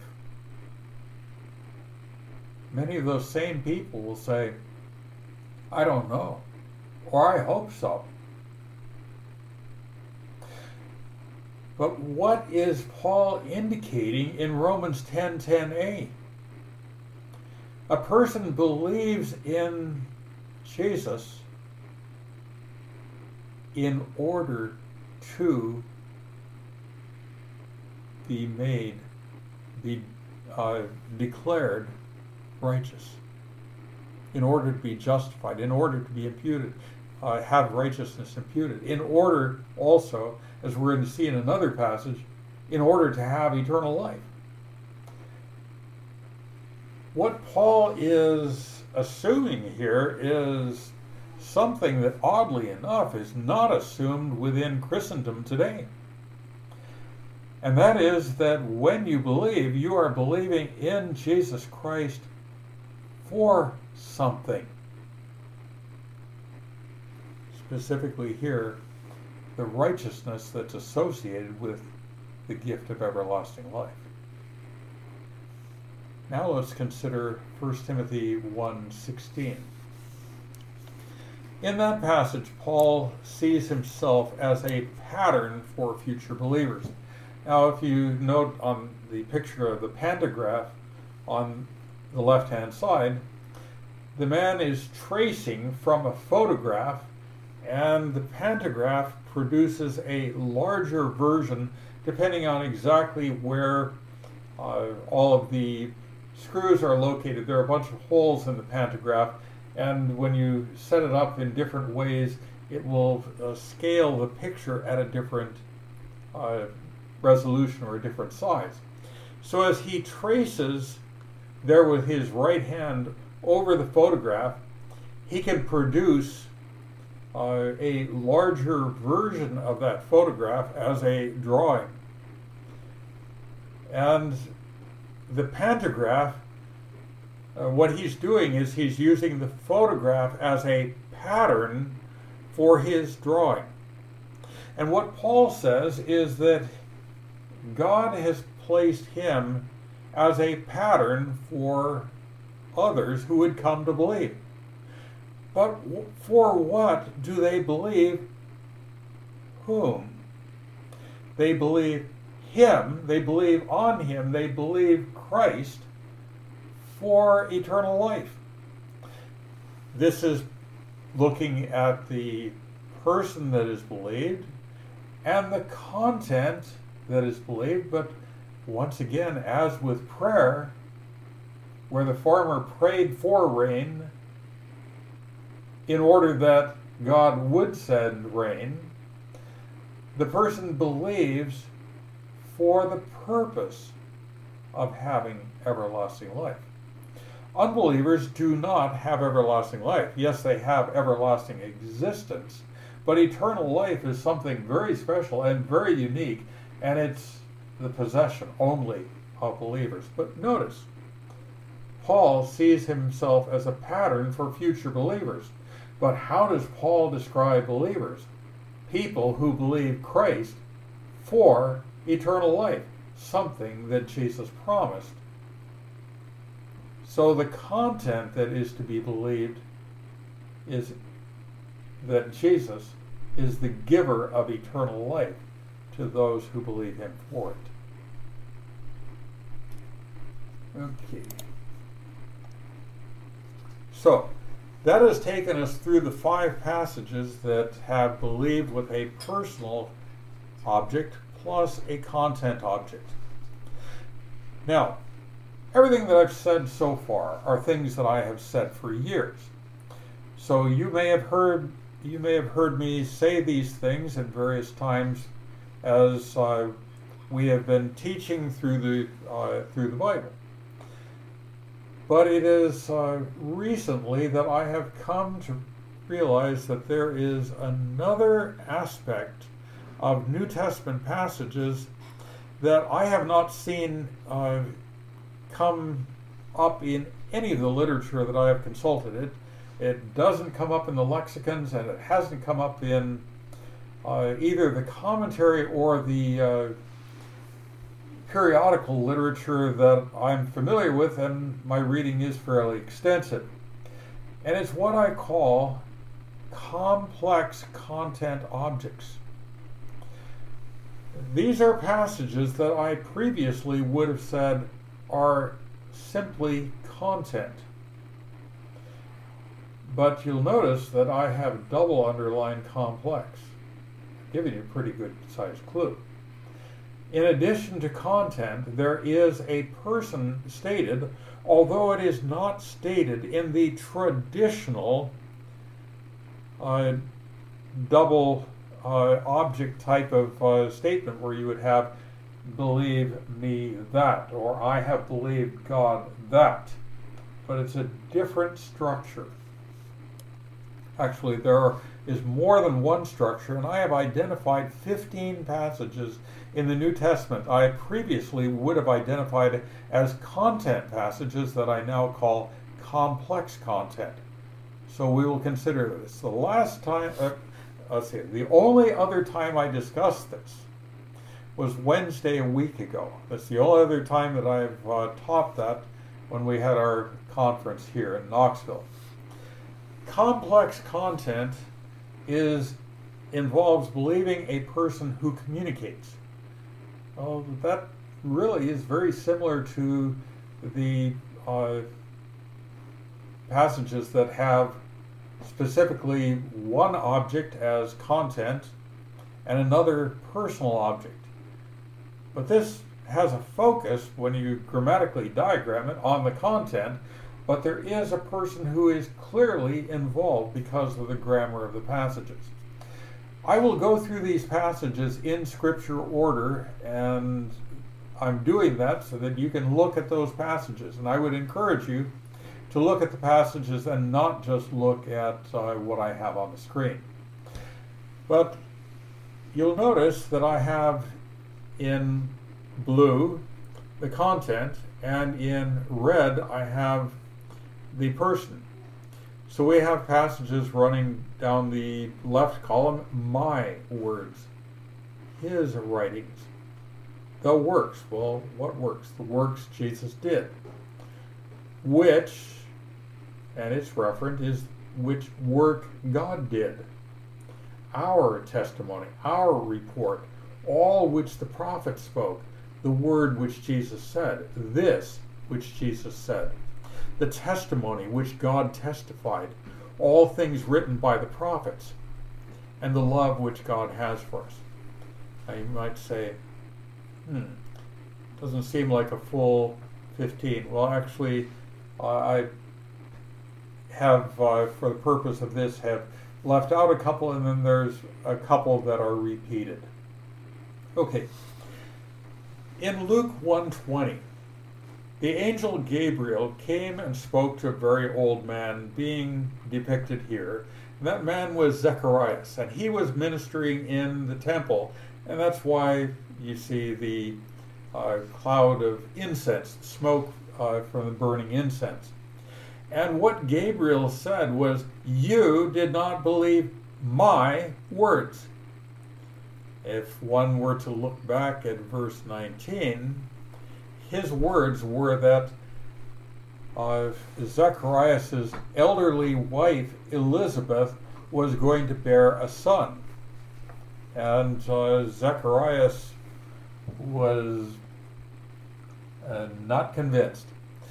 Many of those same people will say, I don't know, or I hope so. But what is Paul indicating in Romans 10:10a? A person believes in Jesus in order to be declared righteous, in order to be justified, in order to be imputed, have righteousness imputed, in order also, as we're going to see in another passage, in order to have eternal life. What Paul is assuming here is something that, oddly enough, is not assumed within Christendom today. And that is that when you believe, you are believing in Jesus Christ for something. Specifically here, the righteousness that's associated with the gift of everlasting life. Now let's consider 1 Timothy 1:16. In that passage, Paul sees himself as a pattern for future believers. Now, if you note on the picture of the pantograph on the left-hand side, the man is tracing from a photograph, and the pantograph produces a larger version depending on exactly where all of the screws are located. There are a bunch of holes in the pantograph, and when you set it up in different ways, it will scale the picture at a different resolution or a different size. So as he traces there with his right hand over the photograph, he can produce a larger version of that photograph as a drawing. And the pantograph, what he's doing is he's using the photograph as a pattern for his drawing. And what Paul says is that God has placed him as a pattern for others who would come to believe. But for what do they believe whom? They believe him, they believe on him, they believe Christ for eternal life. This is looking at the person that is believed and the content that is believed, but once again, as with prayer, where the farmer prayed for rain in order that God would send rain, the person believes for the purpose of having everlasting life. Unbelievers do not have everlasting life. Yes, they have everlasting existence, but eternal life is something very special and very unique, and it's the possession only of believers. But notice, Paul sees himself as a pattern for future believers. But how does Paul describe believers? People who believe Christ for eternal life, something that Jesus promised. So the content that is to be believed is that Jesus is the giver of eternal life to those who believe him for it. Okay. So, that has taken us through the 5 passages that have believed with a personal object plus a content object. Now, everything that I've said so far are things that I have said for years. So you may have heard me say these things at various times as we have been teaching through the Bible. But it is recently that I have come to realize that there is another aspect of New Testament passages that I have not seen come up in any of the literature that I have consulted. It doesn't come up in the lexicons, and it hasn't come up in either the commentary or the periodical literature that I'm familiar with, and my reading is fairly extensive. And it's what I call complex content objects. These are passages that I previously would have said are simply content. But you'll notice that I have double underlined complex, giving you a pretty good sized clue. In addition to content, there is a person stated, although it is not stated in the traditional double object type of statement where you would have believe me that, or I have believed God that. But it's a different structure. Actually, there is more than one structure, and I have identified 15 passages in the New Testament I previously would have identified as content passages that I now call complex content. So we will consider this. The last time, the only other time I discussed this was Wednesday a week ago. That's the only other time that I've taught that, when we had our conference here in Knoxville. Complex content involves believing a person who communicates. That really is very similar to the passages that have specifically one object as content and another personal object. But this has a focus, when you grammatically diagram it, on the content, but there is a person who is clearly involved because of the grammar of the passages. I will go through these passages in scripture order, and I'm doing that so that you can look at those passages. And I would encourage you to look at the passages and not just look at what I have on the screen. But you'll notice that I have in blue the content, and in red I have the person. So we have passages running down the left column: my words, his writings, the works. Well, what works? The works Jesus did. Which, and its referent is which work God did. Our testimony, our report, all which the prophets spoke, the word which Jesus said, this which Jesus said, the testimony which God testified, all things written by the prophets, and the love which God has for us. Now you might say, doesn't seem like a full 15. Well, actually, I have, for the purpose of this, have left out a couple, and then there's a couple that are repeated. Okay. In Luke 1:20, the angel Gabriel came and spoke to a very old man, being depicted here. And that man was Zacharias, and he was ministering in the temple, and that's why you see the cloud of incense, smoke from the burning incense. And what Gabriel said was, "You did not believe my words." If one were to look back at verse 19, his words were that Zacharias' elderly wife, Elizabeth, was going to bear a son. And Zacharias was not convinced.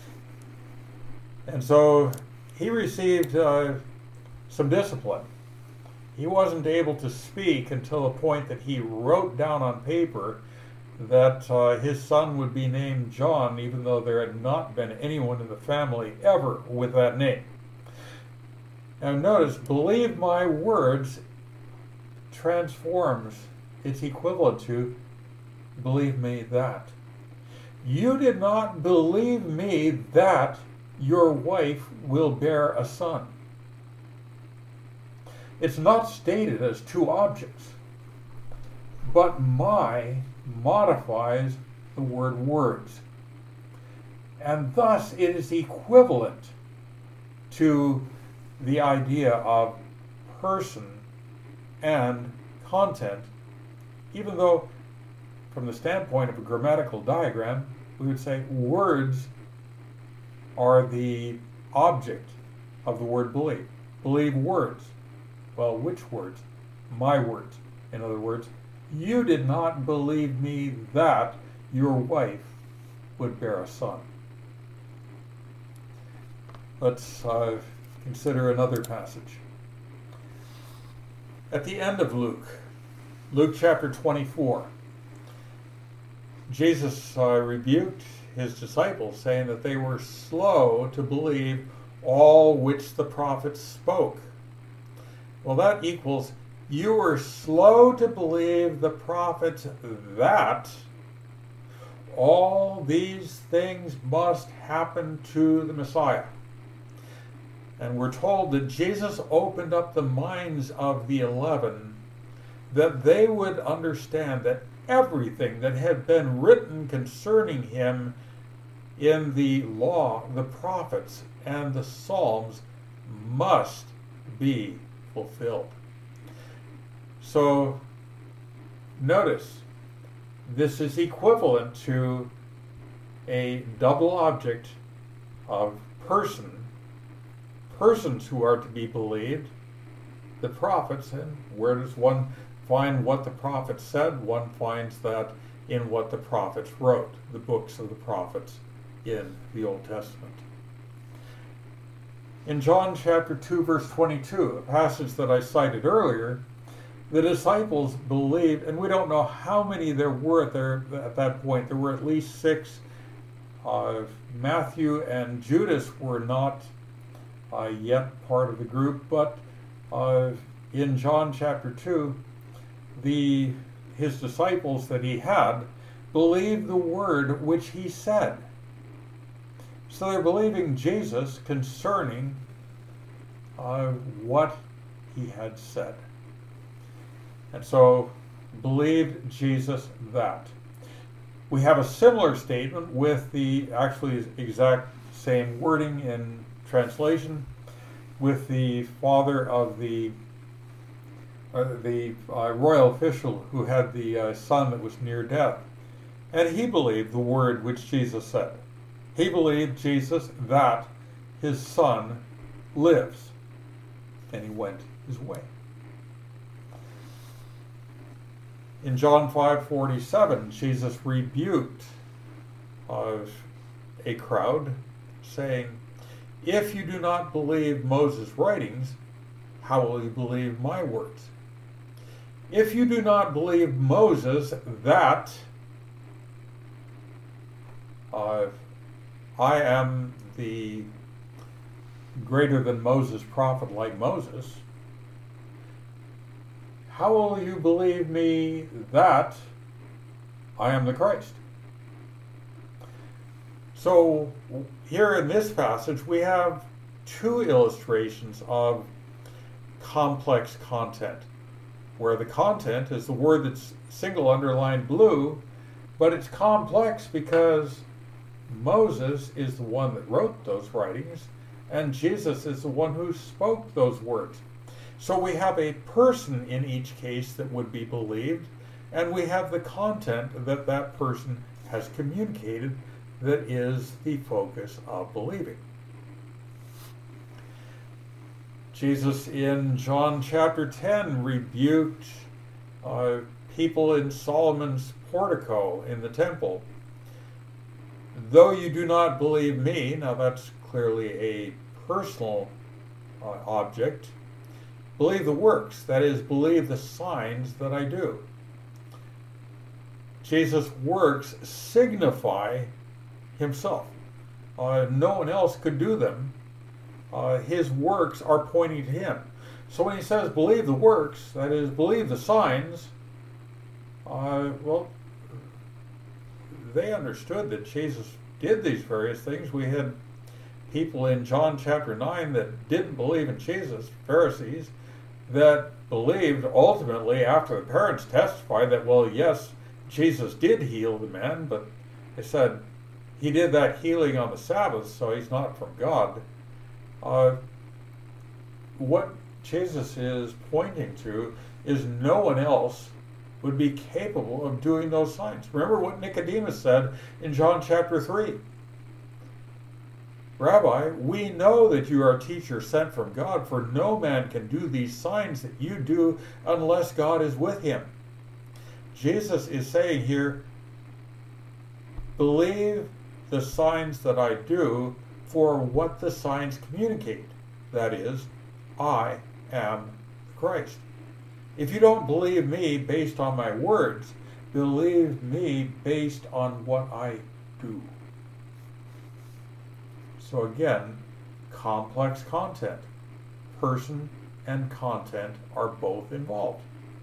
And so he received some discipline. He wasn't able to speak until the point that he wrote down on paper that his son would be named John, even though there had not been anyone in the family ever with that name. Now notice, believe my words transforms, it's equivalent to believe me that. You did not believe me that your wife will bear a son. it's not stated as two objects, but my modifies the word words. And thus it is equivalent to the idea of person and content, even though from the standpoint of a grammatical diagram, we would say words are the object of the word believe. Believe words. Well, which words? My words. In other words, you did not believe me that your wife would bear a son. Let's consider another passage. At the end of Luke chapter 24, Jesus rebuked his disciples, saying that they were slow to believe all which the prophets spoke. Well, that equals, you were slow to believe the prophets that all these things must happen to the Messiah. And we're told that Jesus opened up the minds of the 11 that they would understand that everything that had been written concerning him in the law, the prophets, and the Psalms must be fulfilled. So notice, this is equivalent to a double object of persons who are to be believed, the prophets. And where does one find what the prophets said? One finds that in what the prophets wrote, the books of the prophets in the Old Testament. In John chapter 2, verse 22, a passage that I cited earlier, the disciples believed, and we don't know how many there were there at that point. There were at least 6. Matthew and Judas were not yet part of the group, but in John chapter 2, his disciples that he had believed the word which he said. So they're believing Jesus concerning what he had said. And so believed Jesus that. We have a similar statement with the actually exact same wording in translation with the father of the royal official who had the son that was near death. And he believed the word which Jesus said. He believed Jesus that his son lives. And he went his way. In John 5:47, Jesus rebuked a crowd, saying, "If you do not believe Moses' writings, how will you believe my words? If you do not believe Moses that I am the greater than Moses prophet like Moses, how will you believe me that I am the Christ?" So here in this passage we have 2 illustrations of complex content, where the content is the word that's single underlined blue, but it's complex because Moses is the one that wrote those writings, and Jesus is the one who spoke those words. So we have a person in each case that would be believed, and we have the content that that person has communicated that is the focus of believing. Jesus in John chapter 10 rebuked people in Solomon's portico in the temple. Though you do not believe me, now that's clearly a personal object, believe the works, that is, believe the signs that I do. Jesus' works signify himself. No one else could do them. His works are pointing to him. So when he says believe the works, that is, believe the signs, well, they understood that Jesus did these various things. We had people in John chapter 9 that didn't believe in Jesus, Pharisees, that believed ultimately after the parents testified that, well, yes, Jesus did heal the man, but they said he did that healing on the Sabbath, so he's not from God. What Jesus is pointing to is no one else would be capable of doing those signs. Remember what Nicodemus said in John chapter 3. Rabbi, we know that you are a teacher sent from God, for no man can do these signs that you do unless God is with him. Jesus is saying here, believe the signs that I do for what the signs communicate. That is, I am Christ. If you don't believe me based on my words, believe me based on what I do. So again, complex content. Person and content are both involved.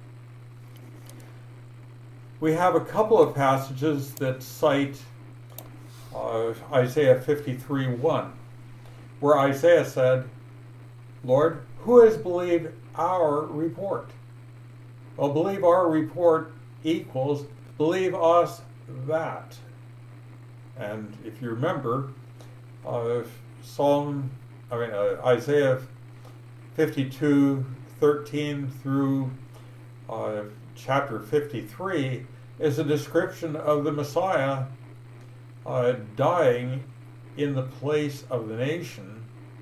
We have a couple of passages that cite Isaiah 53:1, where Isaiah said, Lord, who has believed our report? Well, believe our report equals believe us that. And if you remember, Isaiah 52:13 through chapter 53 is a description of the Messiah dying in the place of the nation,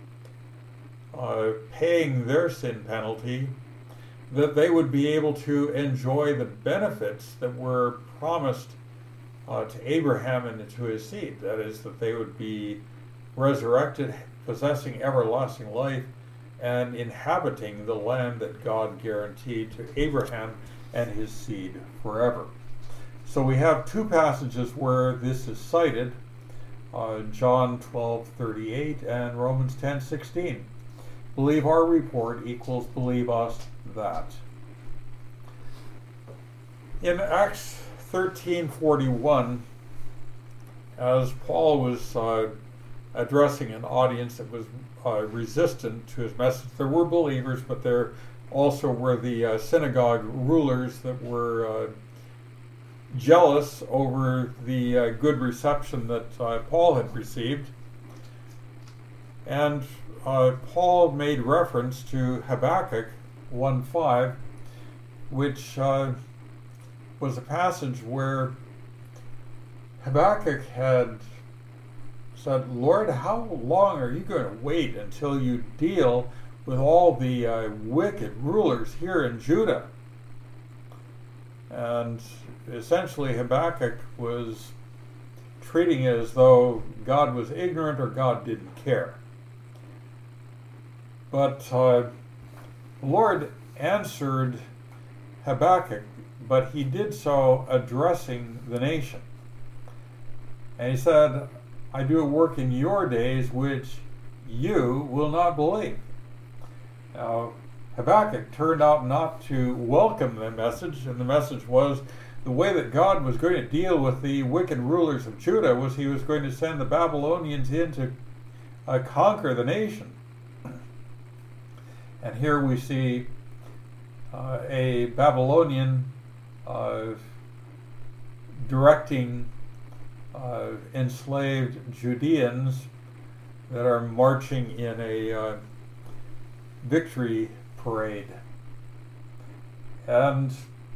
paying their sin penalty, that they would be able to enjoy the benefits that were promised to Abraham and to his seed. That is, that they would be resurrected, possessing everlasting life, and inhabiting the land that God guaranteed to Abraham and his seed forever. So we have two passages where this is cited, John 12:38 and Romans 10:16. Believe our report equals believe us that. In Acts 13:41, as Paul was addressing an audience that was resistant to his message, there were believers, but there also were the synagogue rulers that were jealous over the good reception that Paul had received. And Paul made reference to Habakkuk 1:5, which was a passage where Habakkuk had said, Lord, how long are you going to wait until you deal with all the wicked rulers here in Judah? And essentially Habakkuk was treating it as though God was ignorant or God didn't care. But the Lord answered Habakkuk, but he did so addressing the nation. And he said, I do a work in your days which you will not believe. Now, Habakkuk turned out not to welcome the message, and the message was the way that God was going to deal with the wicked rulers of Judah was he was going to send the Babylonians in to conquer the nation. And here we see a Babylonian directing enslaved Judeans that are marching in a victory parade. And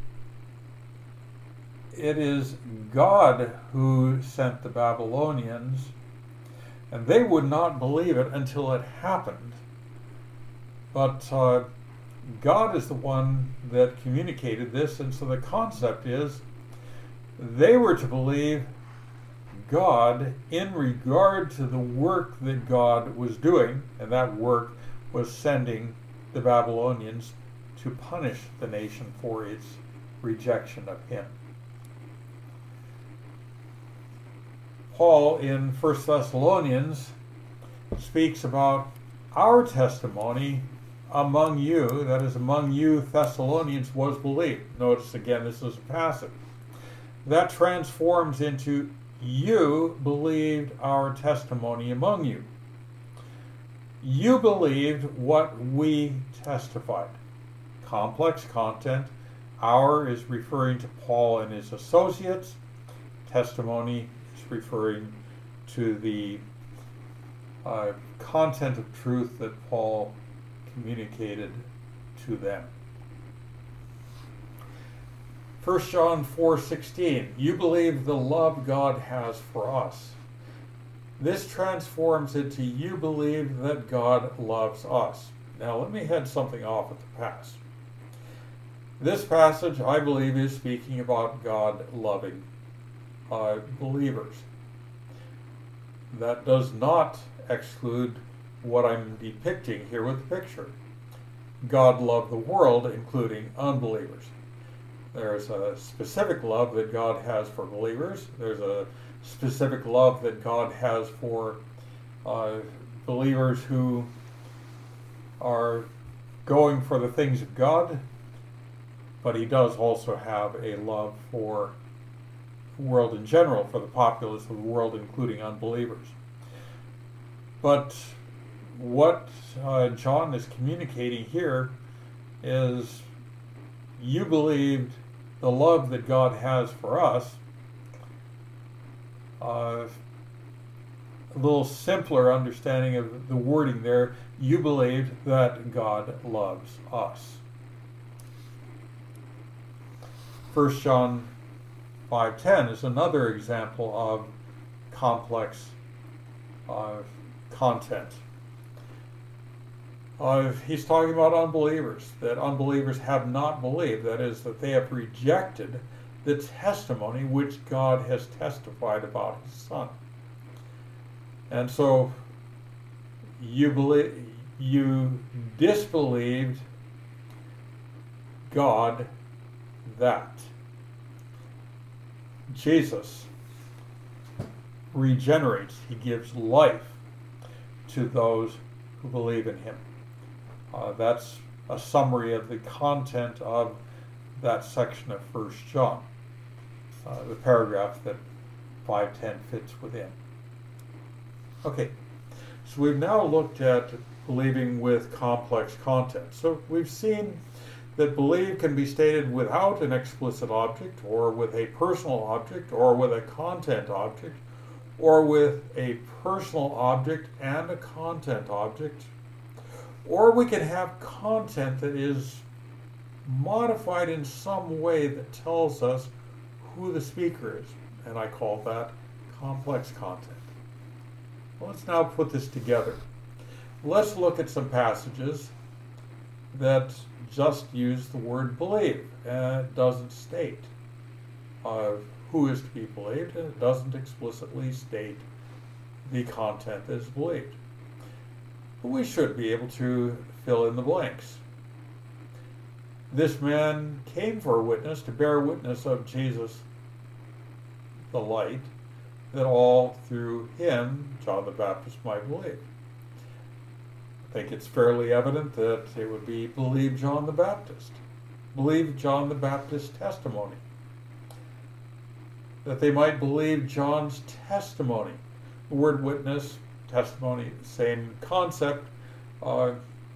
it is God who sent the Babylonians, and they would not believe it until it happened. But God is the one that communicated this, and so the concept is they were to believe God in regard to the work that God was doing, and that work was sending the Babylonians to punish the nation for its rejection of him. Paul in 1 Thessalonians speaks about our testimony among you, that is, among you Thessalonians, was believed. Notice again, this is a passive. That transforms into you believed our testimony among you. You believed what we testified. complex content. Our is referring to Paul and his associates. Testimony is referring to the content of truth that Paul communicated to them. 1 John 4:16, you believe the love God has for us. This transforms it to you believe that God loves us. Now let me head something off at the pass. This passage, I believe, is speaking about God loving believers. That does not exclude what I'm depicting here with the picture. God loved the world, including unbelievers. There's a specific love that God has for believers. There's a specific love that God has for believers who are going for the things of God, but he does also have a love for the world in general, for the populace of the world, including unbelievers. But what John is communicating here is, you believed the love that God has for us. A little simpler understanding of the wording there, you believed that God loves us. 1 John 5:10 is another example of complex content. He's talking about unbelievers, that unbelievers have not believed, that is, that they have rejected the testimony which God has testified about his Son. And so you disbelieved God that Jesus regenerates, he gives life to those who believe in him. That's a summary of the content of that section of 1 John, the paragraph that 5:10 fits within. Okay, so we've now looked at believing with complex content. So we've seen that believe can be stated without an explicit object, or with a personal object, or with a content object, or with a personal object and a content object. Or we can have content that is modified in some way that tells us who the speaker is, and I call that complex content. Well, let's now put this together. Let's look at some passages that just use the word believe, and it doesn't state who is to be believed, and it doesn't explicitly state the content that is believed. But we should be able to fill in the blanks. This man came for a witness, to bear witness of Jesus, the light, that all through him, John the Baptist, might believe. I think it's fairly evident that it would be believe John the Baptist. Believe John the Baptist's testimony. That they might believe John's testimony. The word witness, testimony, same concept. Or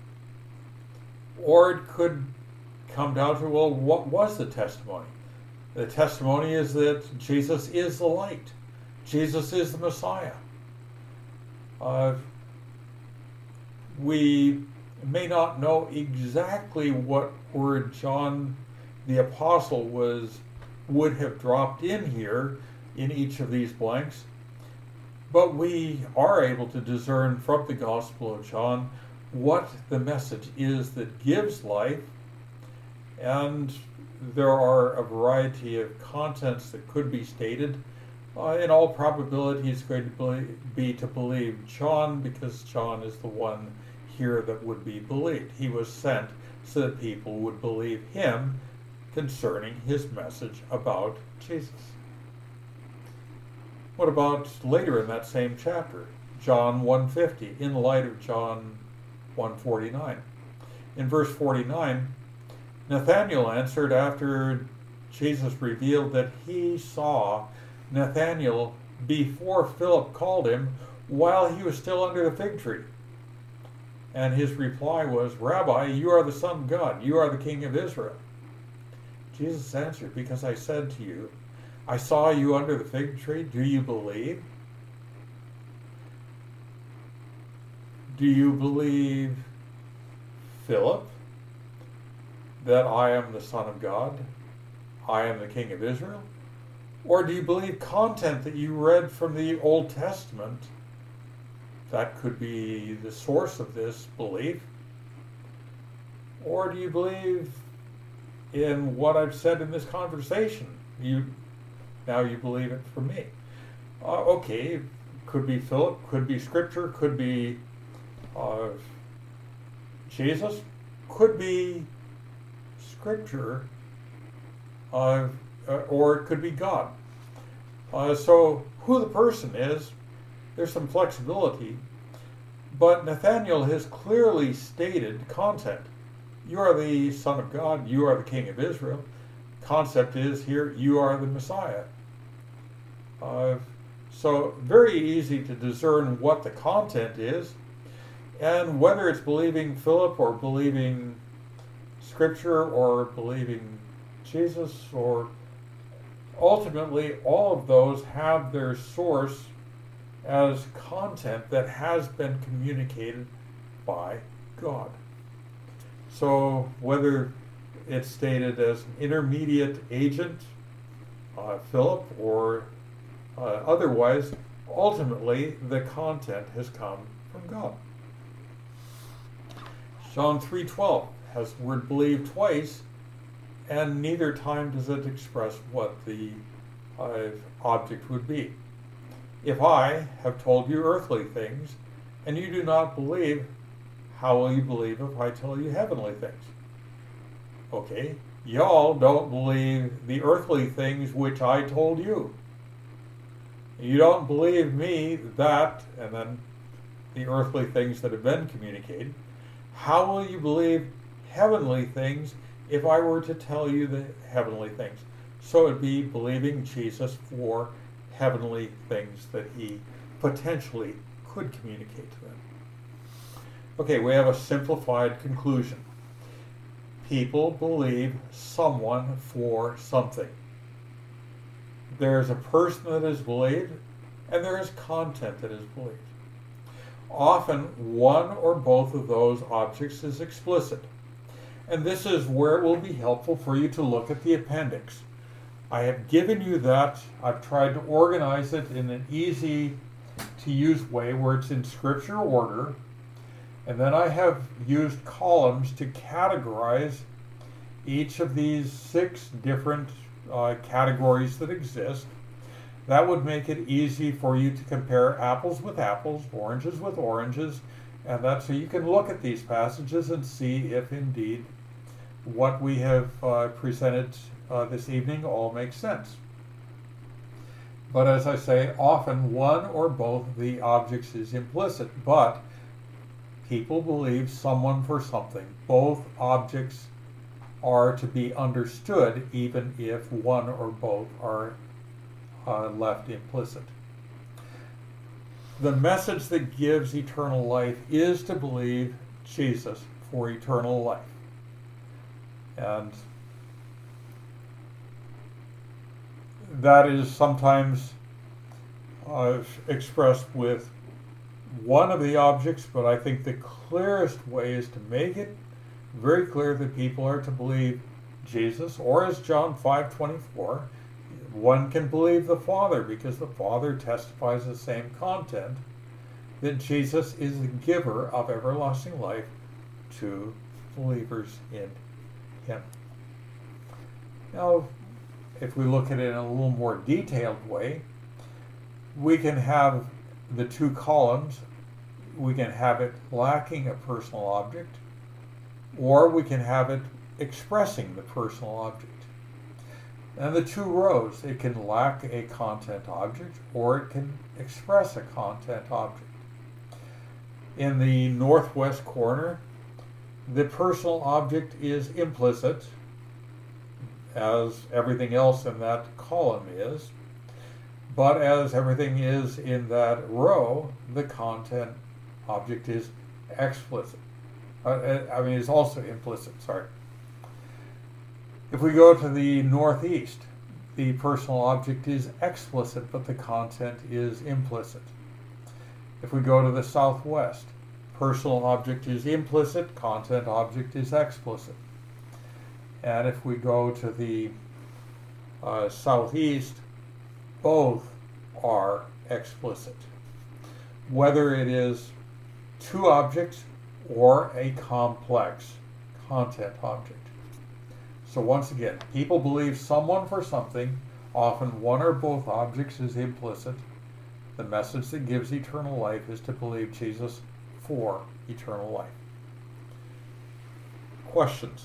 it could come down to, well, what was the testimony? The testimony is that Jesus is the light. Jesus is the Messiah. We may not know exactly what word John the Apostle would have dropped in here in each of these blanks, but we are able to discern from the Gospel of John what the message is that gives life, and there are a variety of contents that could be stated. In all probability, it's going to be to believe John, because John is the one here that would be believed. He was sent so that people would believe him concerning his message about Jesus. What about later in that same chapter? John 1:50, in light of John 1:49. In verse 49, Nathanael answered after Jesus revealed that he saw Nathanael before Philip called him while he was still under the fig tree. And his reply was, Rabbi, you are the Son of God. You are the King of Israel. Jesus answered, because I said to you, I saw you under the fig tree. Do you believe? Do you believe, Philip, that I am the Son of God? I am the King of Israel? Or do you believe content that you read from the Old Testament? That could be the source of this belief. Or do you believe in what I've said in this conversation? Now you believe it from me. Okay, could be Philip, could be Scripture, could be Jesus, could be Scripture, or it could be God. So who the person is, there's some flexibility, but Nathanael has clearly stated content. You are the Son of God, you are the King of Israel. Concept is here, you are the Messiah. So very easy to discern what the content is, and whether it's believing Philip or believing Scripture or believing Jesus, or ultimately all of those have their source as content that has been communicated by God. So whether it's stated as an intermediate agent, Philip, or otherwise, ultimately the content has come from God. John 3:12 has the word believe twice, and neither time does it express what the object would be. If I have told you earthly things, and you do not believe, how will you believe if I tell you heavenly things? Okay, y'all don't believe the earthly things which I told you. You don't believe me that, and then the earthly things that have been communicated. How will you believe heavenly things if I were to tell you the heavenly things? So it'd be believing Jesus for heavenly things that he potentially could communicate to them. Okay, we have a simplified conclusion. People believe someone for something. There's a person that is believed, and there is content that is believed. Often, one or both of those objects is explicit. And this is where it will be helpful for you to look at the appendix. I have given you that. I've tried to organize it in an easy to use way where it's in scripture order. And then I have used columns to categorize each of these 6 different categories that exist. That would make it easy for you to compare apples with apples, oranges with oranges, and that's so you can look at these passages and see if indeed what we have presented this evening all makes sense. But as I say, often one or both of the objects is implicit, but people believe someone for something. Both objects are to be understood even if one or both are left implicit. The message that gives eternal life is to believe Jesus for eternal life. And that is sometimes expressed with one of the objects, but I think the clearest way is to make it very clear that people are to believe Jesus, or as John 5:24, one can believe the Father because the Father testifies the same content, that Jesus is the giver of everlasting life to believers in him. Now, if we look at it in a little more detailed way, we can have the 2 columns. We can have it lacking a personal object, or we can have it expressing the personal object. And the 2 rows, it can lack a content object, or it can express a content object. In the northwest corner, the personal object is implicit, as everything else in that column is, but as everything is in that row, the content object is explicit. It's also implicit, sorry. If we go to the northeast, the personal object is explicit, but the content is implicit. If we go to the southwest, personal object is implicit, content object is explicit. And if we go to the southeast, both are explicit. Whether it is two objects or a complex content object. So once again, people believe someone for something. Often one or both objects is implicit. The message that gives eternal life is to believe Jesus for eternal life. Questions?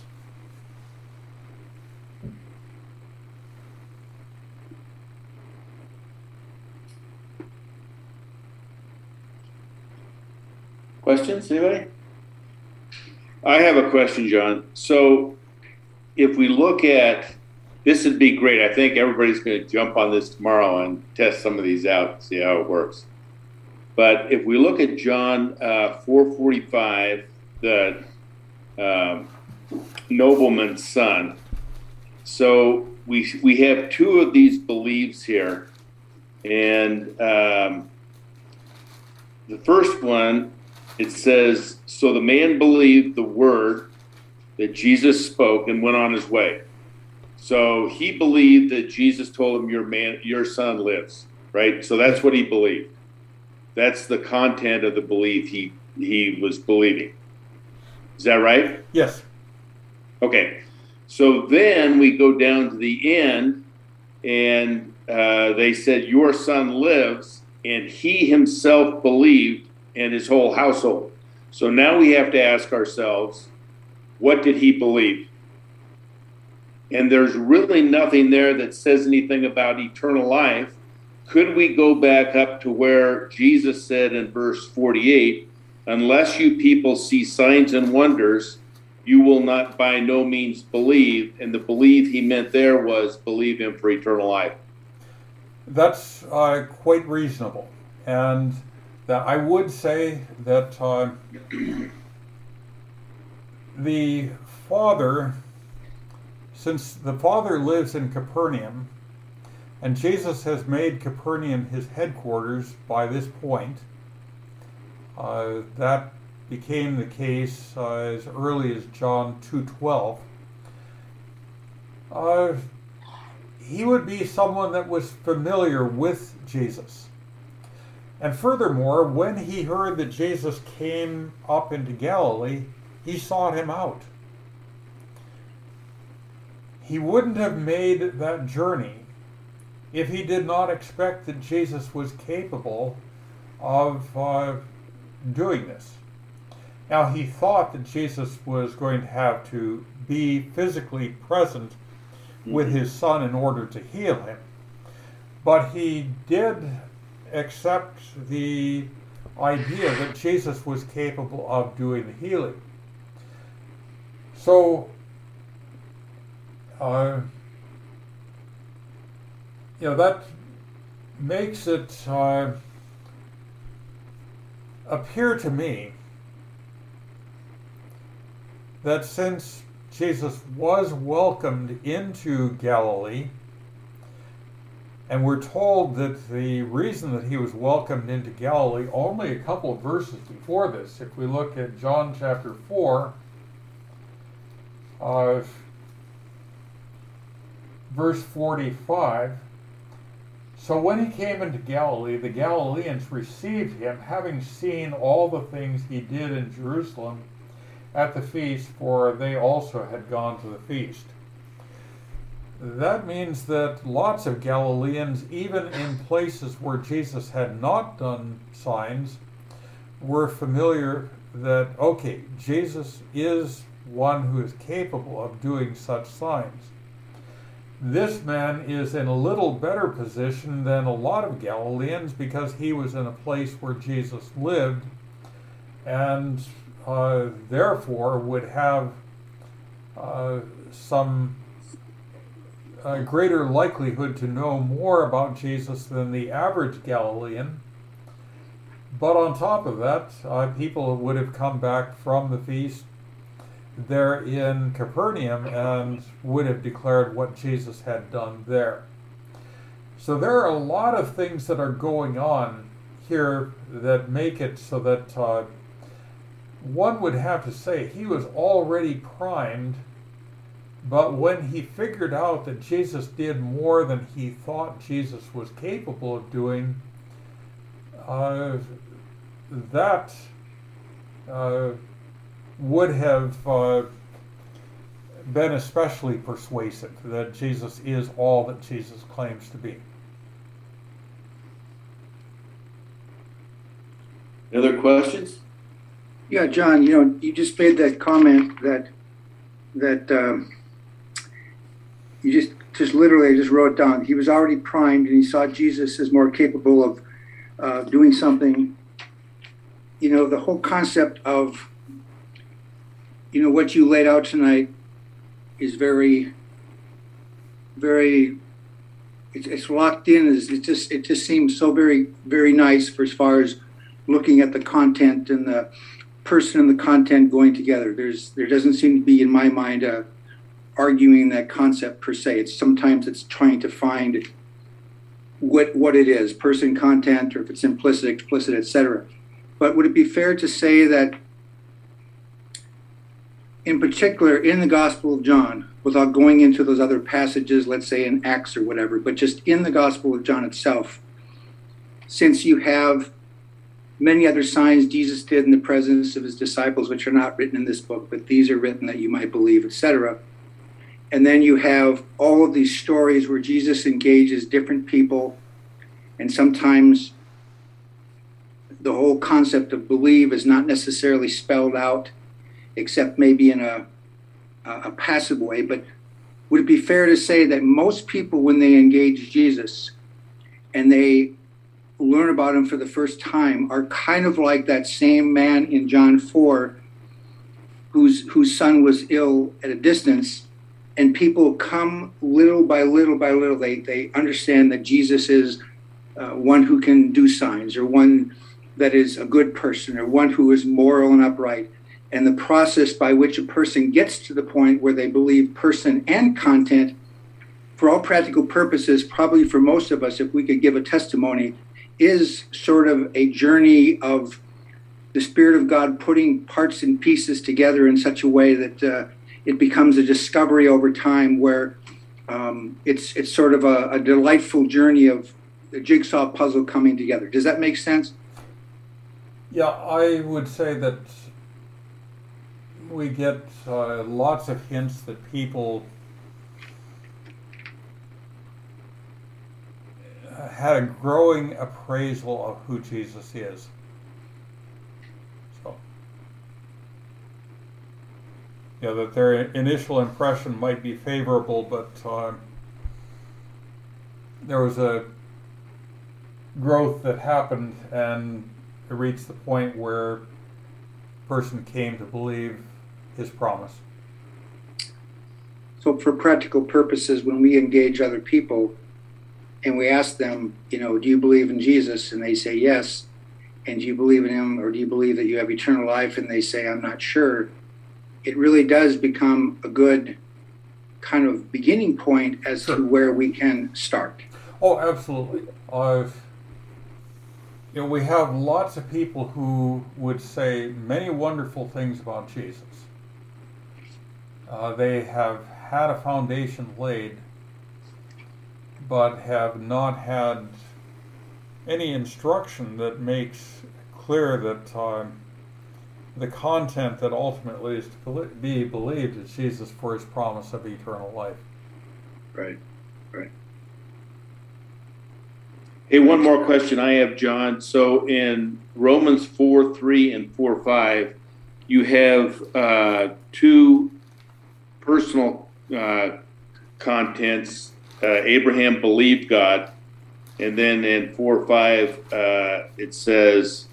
Questions, anybody? I have a question, John. So if we look at, this would be great. I think everybody's going to jump on this tomorrow and test some of these out and see how it works. But if we look at John 4:45, the nobleman's son, so we have two of these beliefs here. And the first one, it says, so the man believed the word that Jesus spoke and went on his way. So he believed that Jesus told him, your son lives, right? So that's what he believed. That's the content of the belief he was believing. Is that right? Yes. Okay. So then we go down to the end, and they said, your son lives, and he himself believed, and his whole household. So now we have to ask ourselves, what did he believe? And there's really nothing there that says anything about eternal life. Could we go back up to where Jesus said in verse 48, unless you people see signs and wonders, you will not by no means believe. And the believe he meant there was believe him for eternal life. That's quite reasonable. And that I would say that the Father, since the Father lives in Capernaum, and Jesus has made Capernaum his headquarters by this point, that became the case as early as John 2:12. He would be someone that was familiar with Jesus. And furthermore, when he heard that Jesus came up into Galilee, he sought him out. He wouldn't have made that journey if he did not expect that Jesus was capable of doing this. Now, he thought that Jesus was going to have to be physically present with his son in order to heal him. But he did accept the idea that Jesus was capable of doing the healing. So, that makes it appear to me that since Jesus was welcomed into Galilee, and we're told that the reason that he was welcomed into Galilee, only a couple of verses before this, if we look at John chapter 4, verse 45, so when he came into Galilee, the Galileans received him, having seen all the things he did in Jerusalem at the feast, for they also had gone to the feast. That means that lots of Galileans, even in places where Jesus had not done signs, were familiar that, okay, Jesus is one who is capable of doing such signs. This man is in a little better position than a lot of Galileans because he was in a place where Jesus lived, and therefore would have some greater likelihood to know more about Jesus than the average Galilean. But on top of that, people would have come back from the feast there in Capernaum and would have declared what Jesus had done there. So there are a lot of things that are going on here that make it so that one would have to say he was already primed, but when he figured out that Jesus did more than he thought Jesus was capable of doing, that would have been especially persuasive, that Jesus is all that Jesus claims to be. Other questions? Yeah, John, you just made that comment that you just literally, I just wrote down, he was already primed and he saw Jesus as more capable of doing something. The whole concept of, what you laid out tonight is very, very, it's locked in. It just seems so very, very nice for as far as looking at the content and the person and the content going together. There doesn't seem to be, in my mind, arguing that concept per se. Sometimes it's trying to find what it is, person, content, or if it's implicit, explicit, etc. But would it be fair to say that, in particular, in the Gospel of John, without going into those other passages, let's say in Acts or whatever, but just in the Gospel of John itself, since you have many other signs Jesus did in the presence of his disciples, which are not written in this book, but these are written that you might believe, etc. And then you have all of these stories where Jesus engages different people, and sometimes the whole concept of believe is not necessarily spelled out, except maybe in a passive way. But would it be fair to say that most people, when they engage Jesus and they learn about him for the first time, are kind of like that same man in John 4 whose son was ill at a distance, and people come little by little by little, they understand that Jesus is one who can do signs, or one that is a good person, or one who is moral and upright. And the process by which a person gets to the point where they believe person and content, for all practical purposes, probably for most of us, if we could give a testimony, is sort of a journey of the Spirit of God putting parts and pieces together in such a way that it becomes a discovery over time, where it's sort of a delightful journey of the jigsaw puzzle coming together. Does that make sense? Yeah, I would say that we get lots of hints that people had a growing appraisal of who Jesus is. So, that their initial impression might be favorable, but there was a growth that happened, and it reached the point where a person came to believe his promise. So for practical purposes, when we engage other people and we ask them, do you believe in Jesus? And they say yes. And do you believe in him, or do you believe that you have eternal life? And they say, I'm not sure. It really does become a good kind of beginning point as to where we can start. Oh, absolutely. We have lots of people who would say many wonderful things about Jesus. They have had a foundation laid, but have not had any instruction that makes clear that the content that ultimately is to be believed is Jesus for his promise of eternal life. Right. Hey, one more question I have, John. So in Romans 4:3 and 4:5, you have two personal contents. Abraham believed God, and then in 4:5 it says,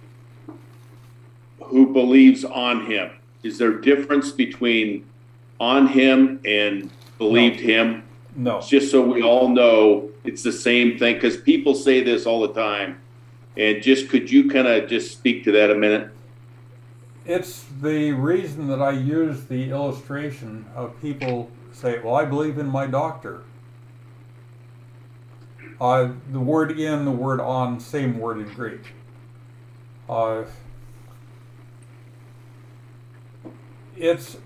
"Who believes on him?" Is there a difference between on him and believed him? No. Just so we all know, it's the same thing, because people say this all the time. And just could you kind of just speak to that a minute? It's the reason that I use the illustration of people say, well, I believe in my doctor. The word in, the word on, same word in Greek. It's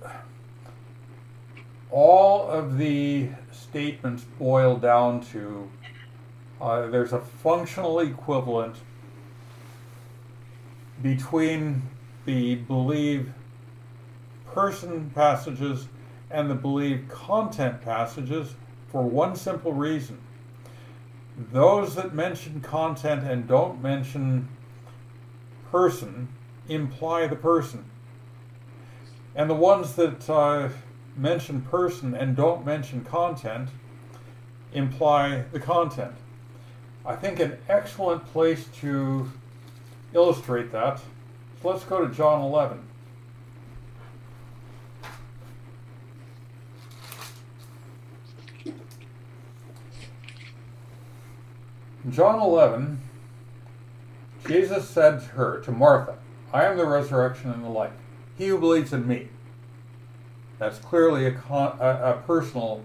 all of the statements boil down to there's a functional equivalent between the believe person passages and the believe content passages for one simple reason. Those that mention content and don't mention person imply the person. And the ones that mention person and don't mention content imply the content. I think an excellent place to illustrate that, so let's go to John 11. In John 11, Jesus said to her, to Martha, I am the resurrection and the life. He who believes in me. That's clearly a personal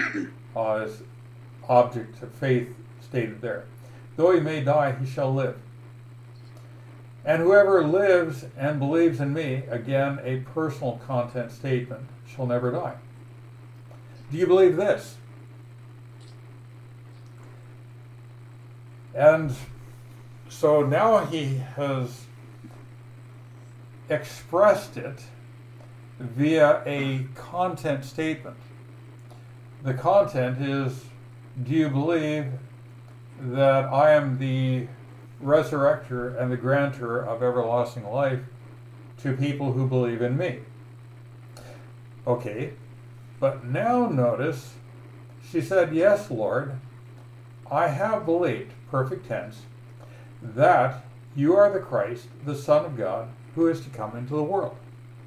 object of faith stated there. Though he may die, he shall live. And whoever lives and believes in me, again, a personal content statement, shall never die. Do you believe this? And so now he has expressed it via a content statement. The content is, do you believe that I am the resurrector and the grantor of everlasting life to people who believe in me? Okay, but now notice, she said, yes, Lord, I have believed, perfect tense, that you are the Christ, the Son of God, who is to come into the world.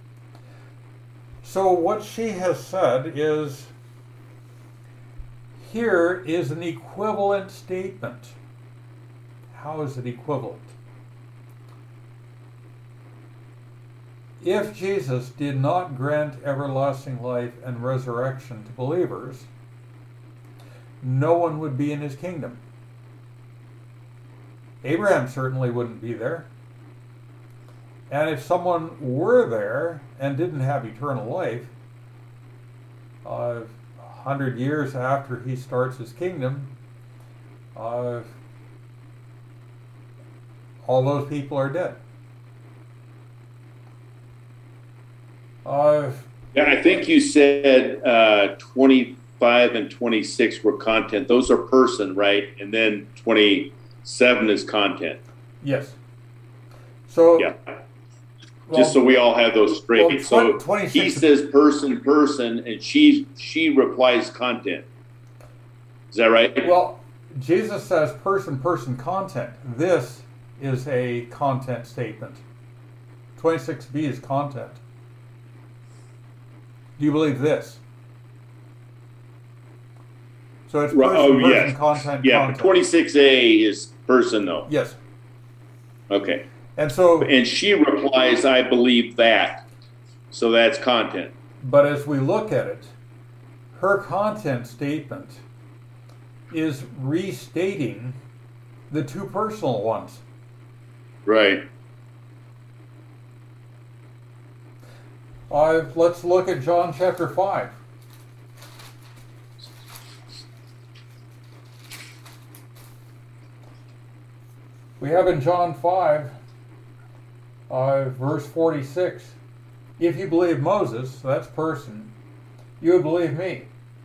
So what she has said is, here is an equivalent statement. How is it equivalent? If Jesus did not grant everlasting life and resurrection to believers, no one would be in his kingdom. Abraham certainly wouldn't be there. And if someone were there and didn't have eternal life, 100 years after he starts his kingdom, all those people are dead. Yeah, I think you said 25 and 26 were content. Those are person, right? And then 27 is content. Yes. So yeah. Just so we all have those straight. Well, so he says person, person, and she replies content. Is that right? Well, Jesus says person, person, content. This is a content statement. 26b is content. Do you believe this? So it's person, yes. Content, yeah, content. 26a is person, though. Yes. Okay. And she replies, I believe that. So that's content. But as we look at it, her content statement is restating the two personal ones. Right. Let's look at John chapter 5. We have in John 5, verse 46, if you believe Moses, so that's person, you would believe me,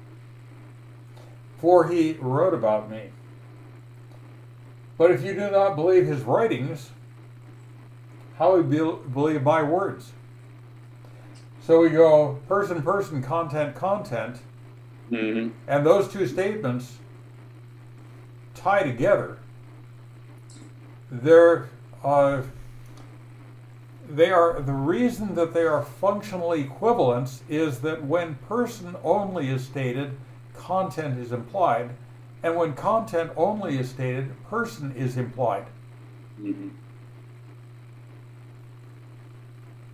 for he wrote about me. But if you do not believe his writings, how will you believe my words? So we go person, person, content, content, mm-hmm. and those two statements tie together. They are the reason that they are functional equivalents is that when person only is stated, content is implied, and when content only is stated, person is implied. Mhm.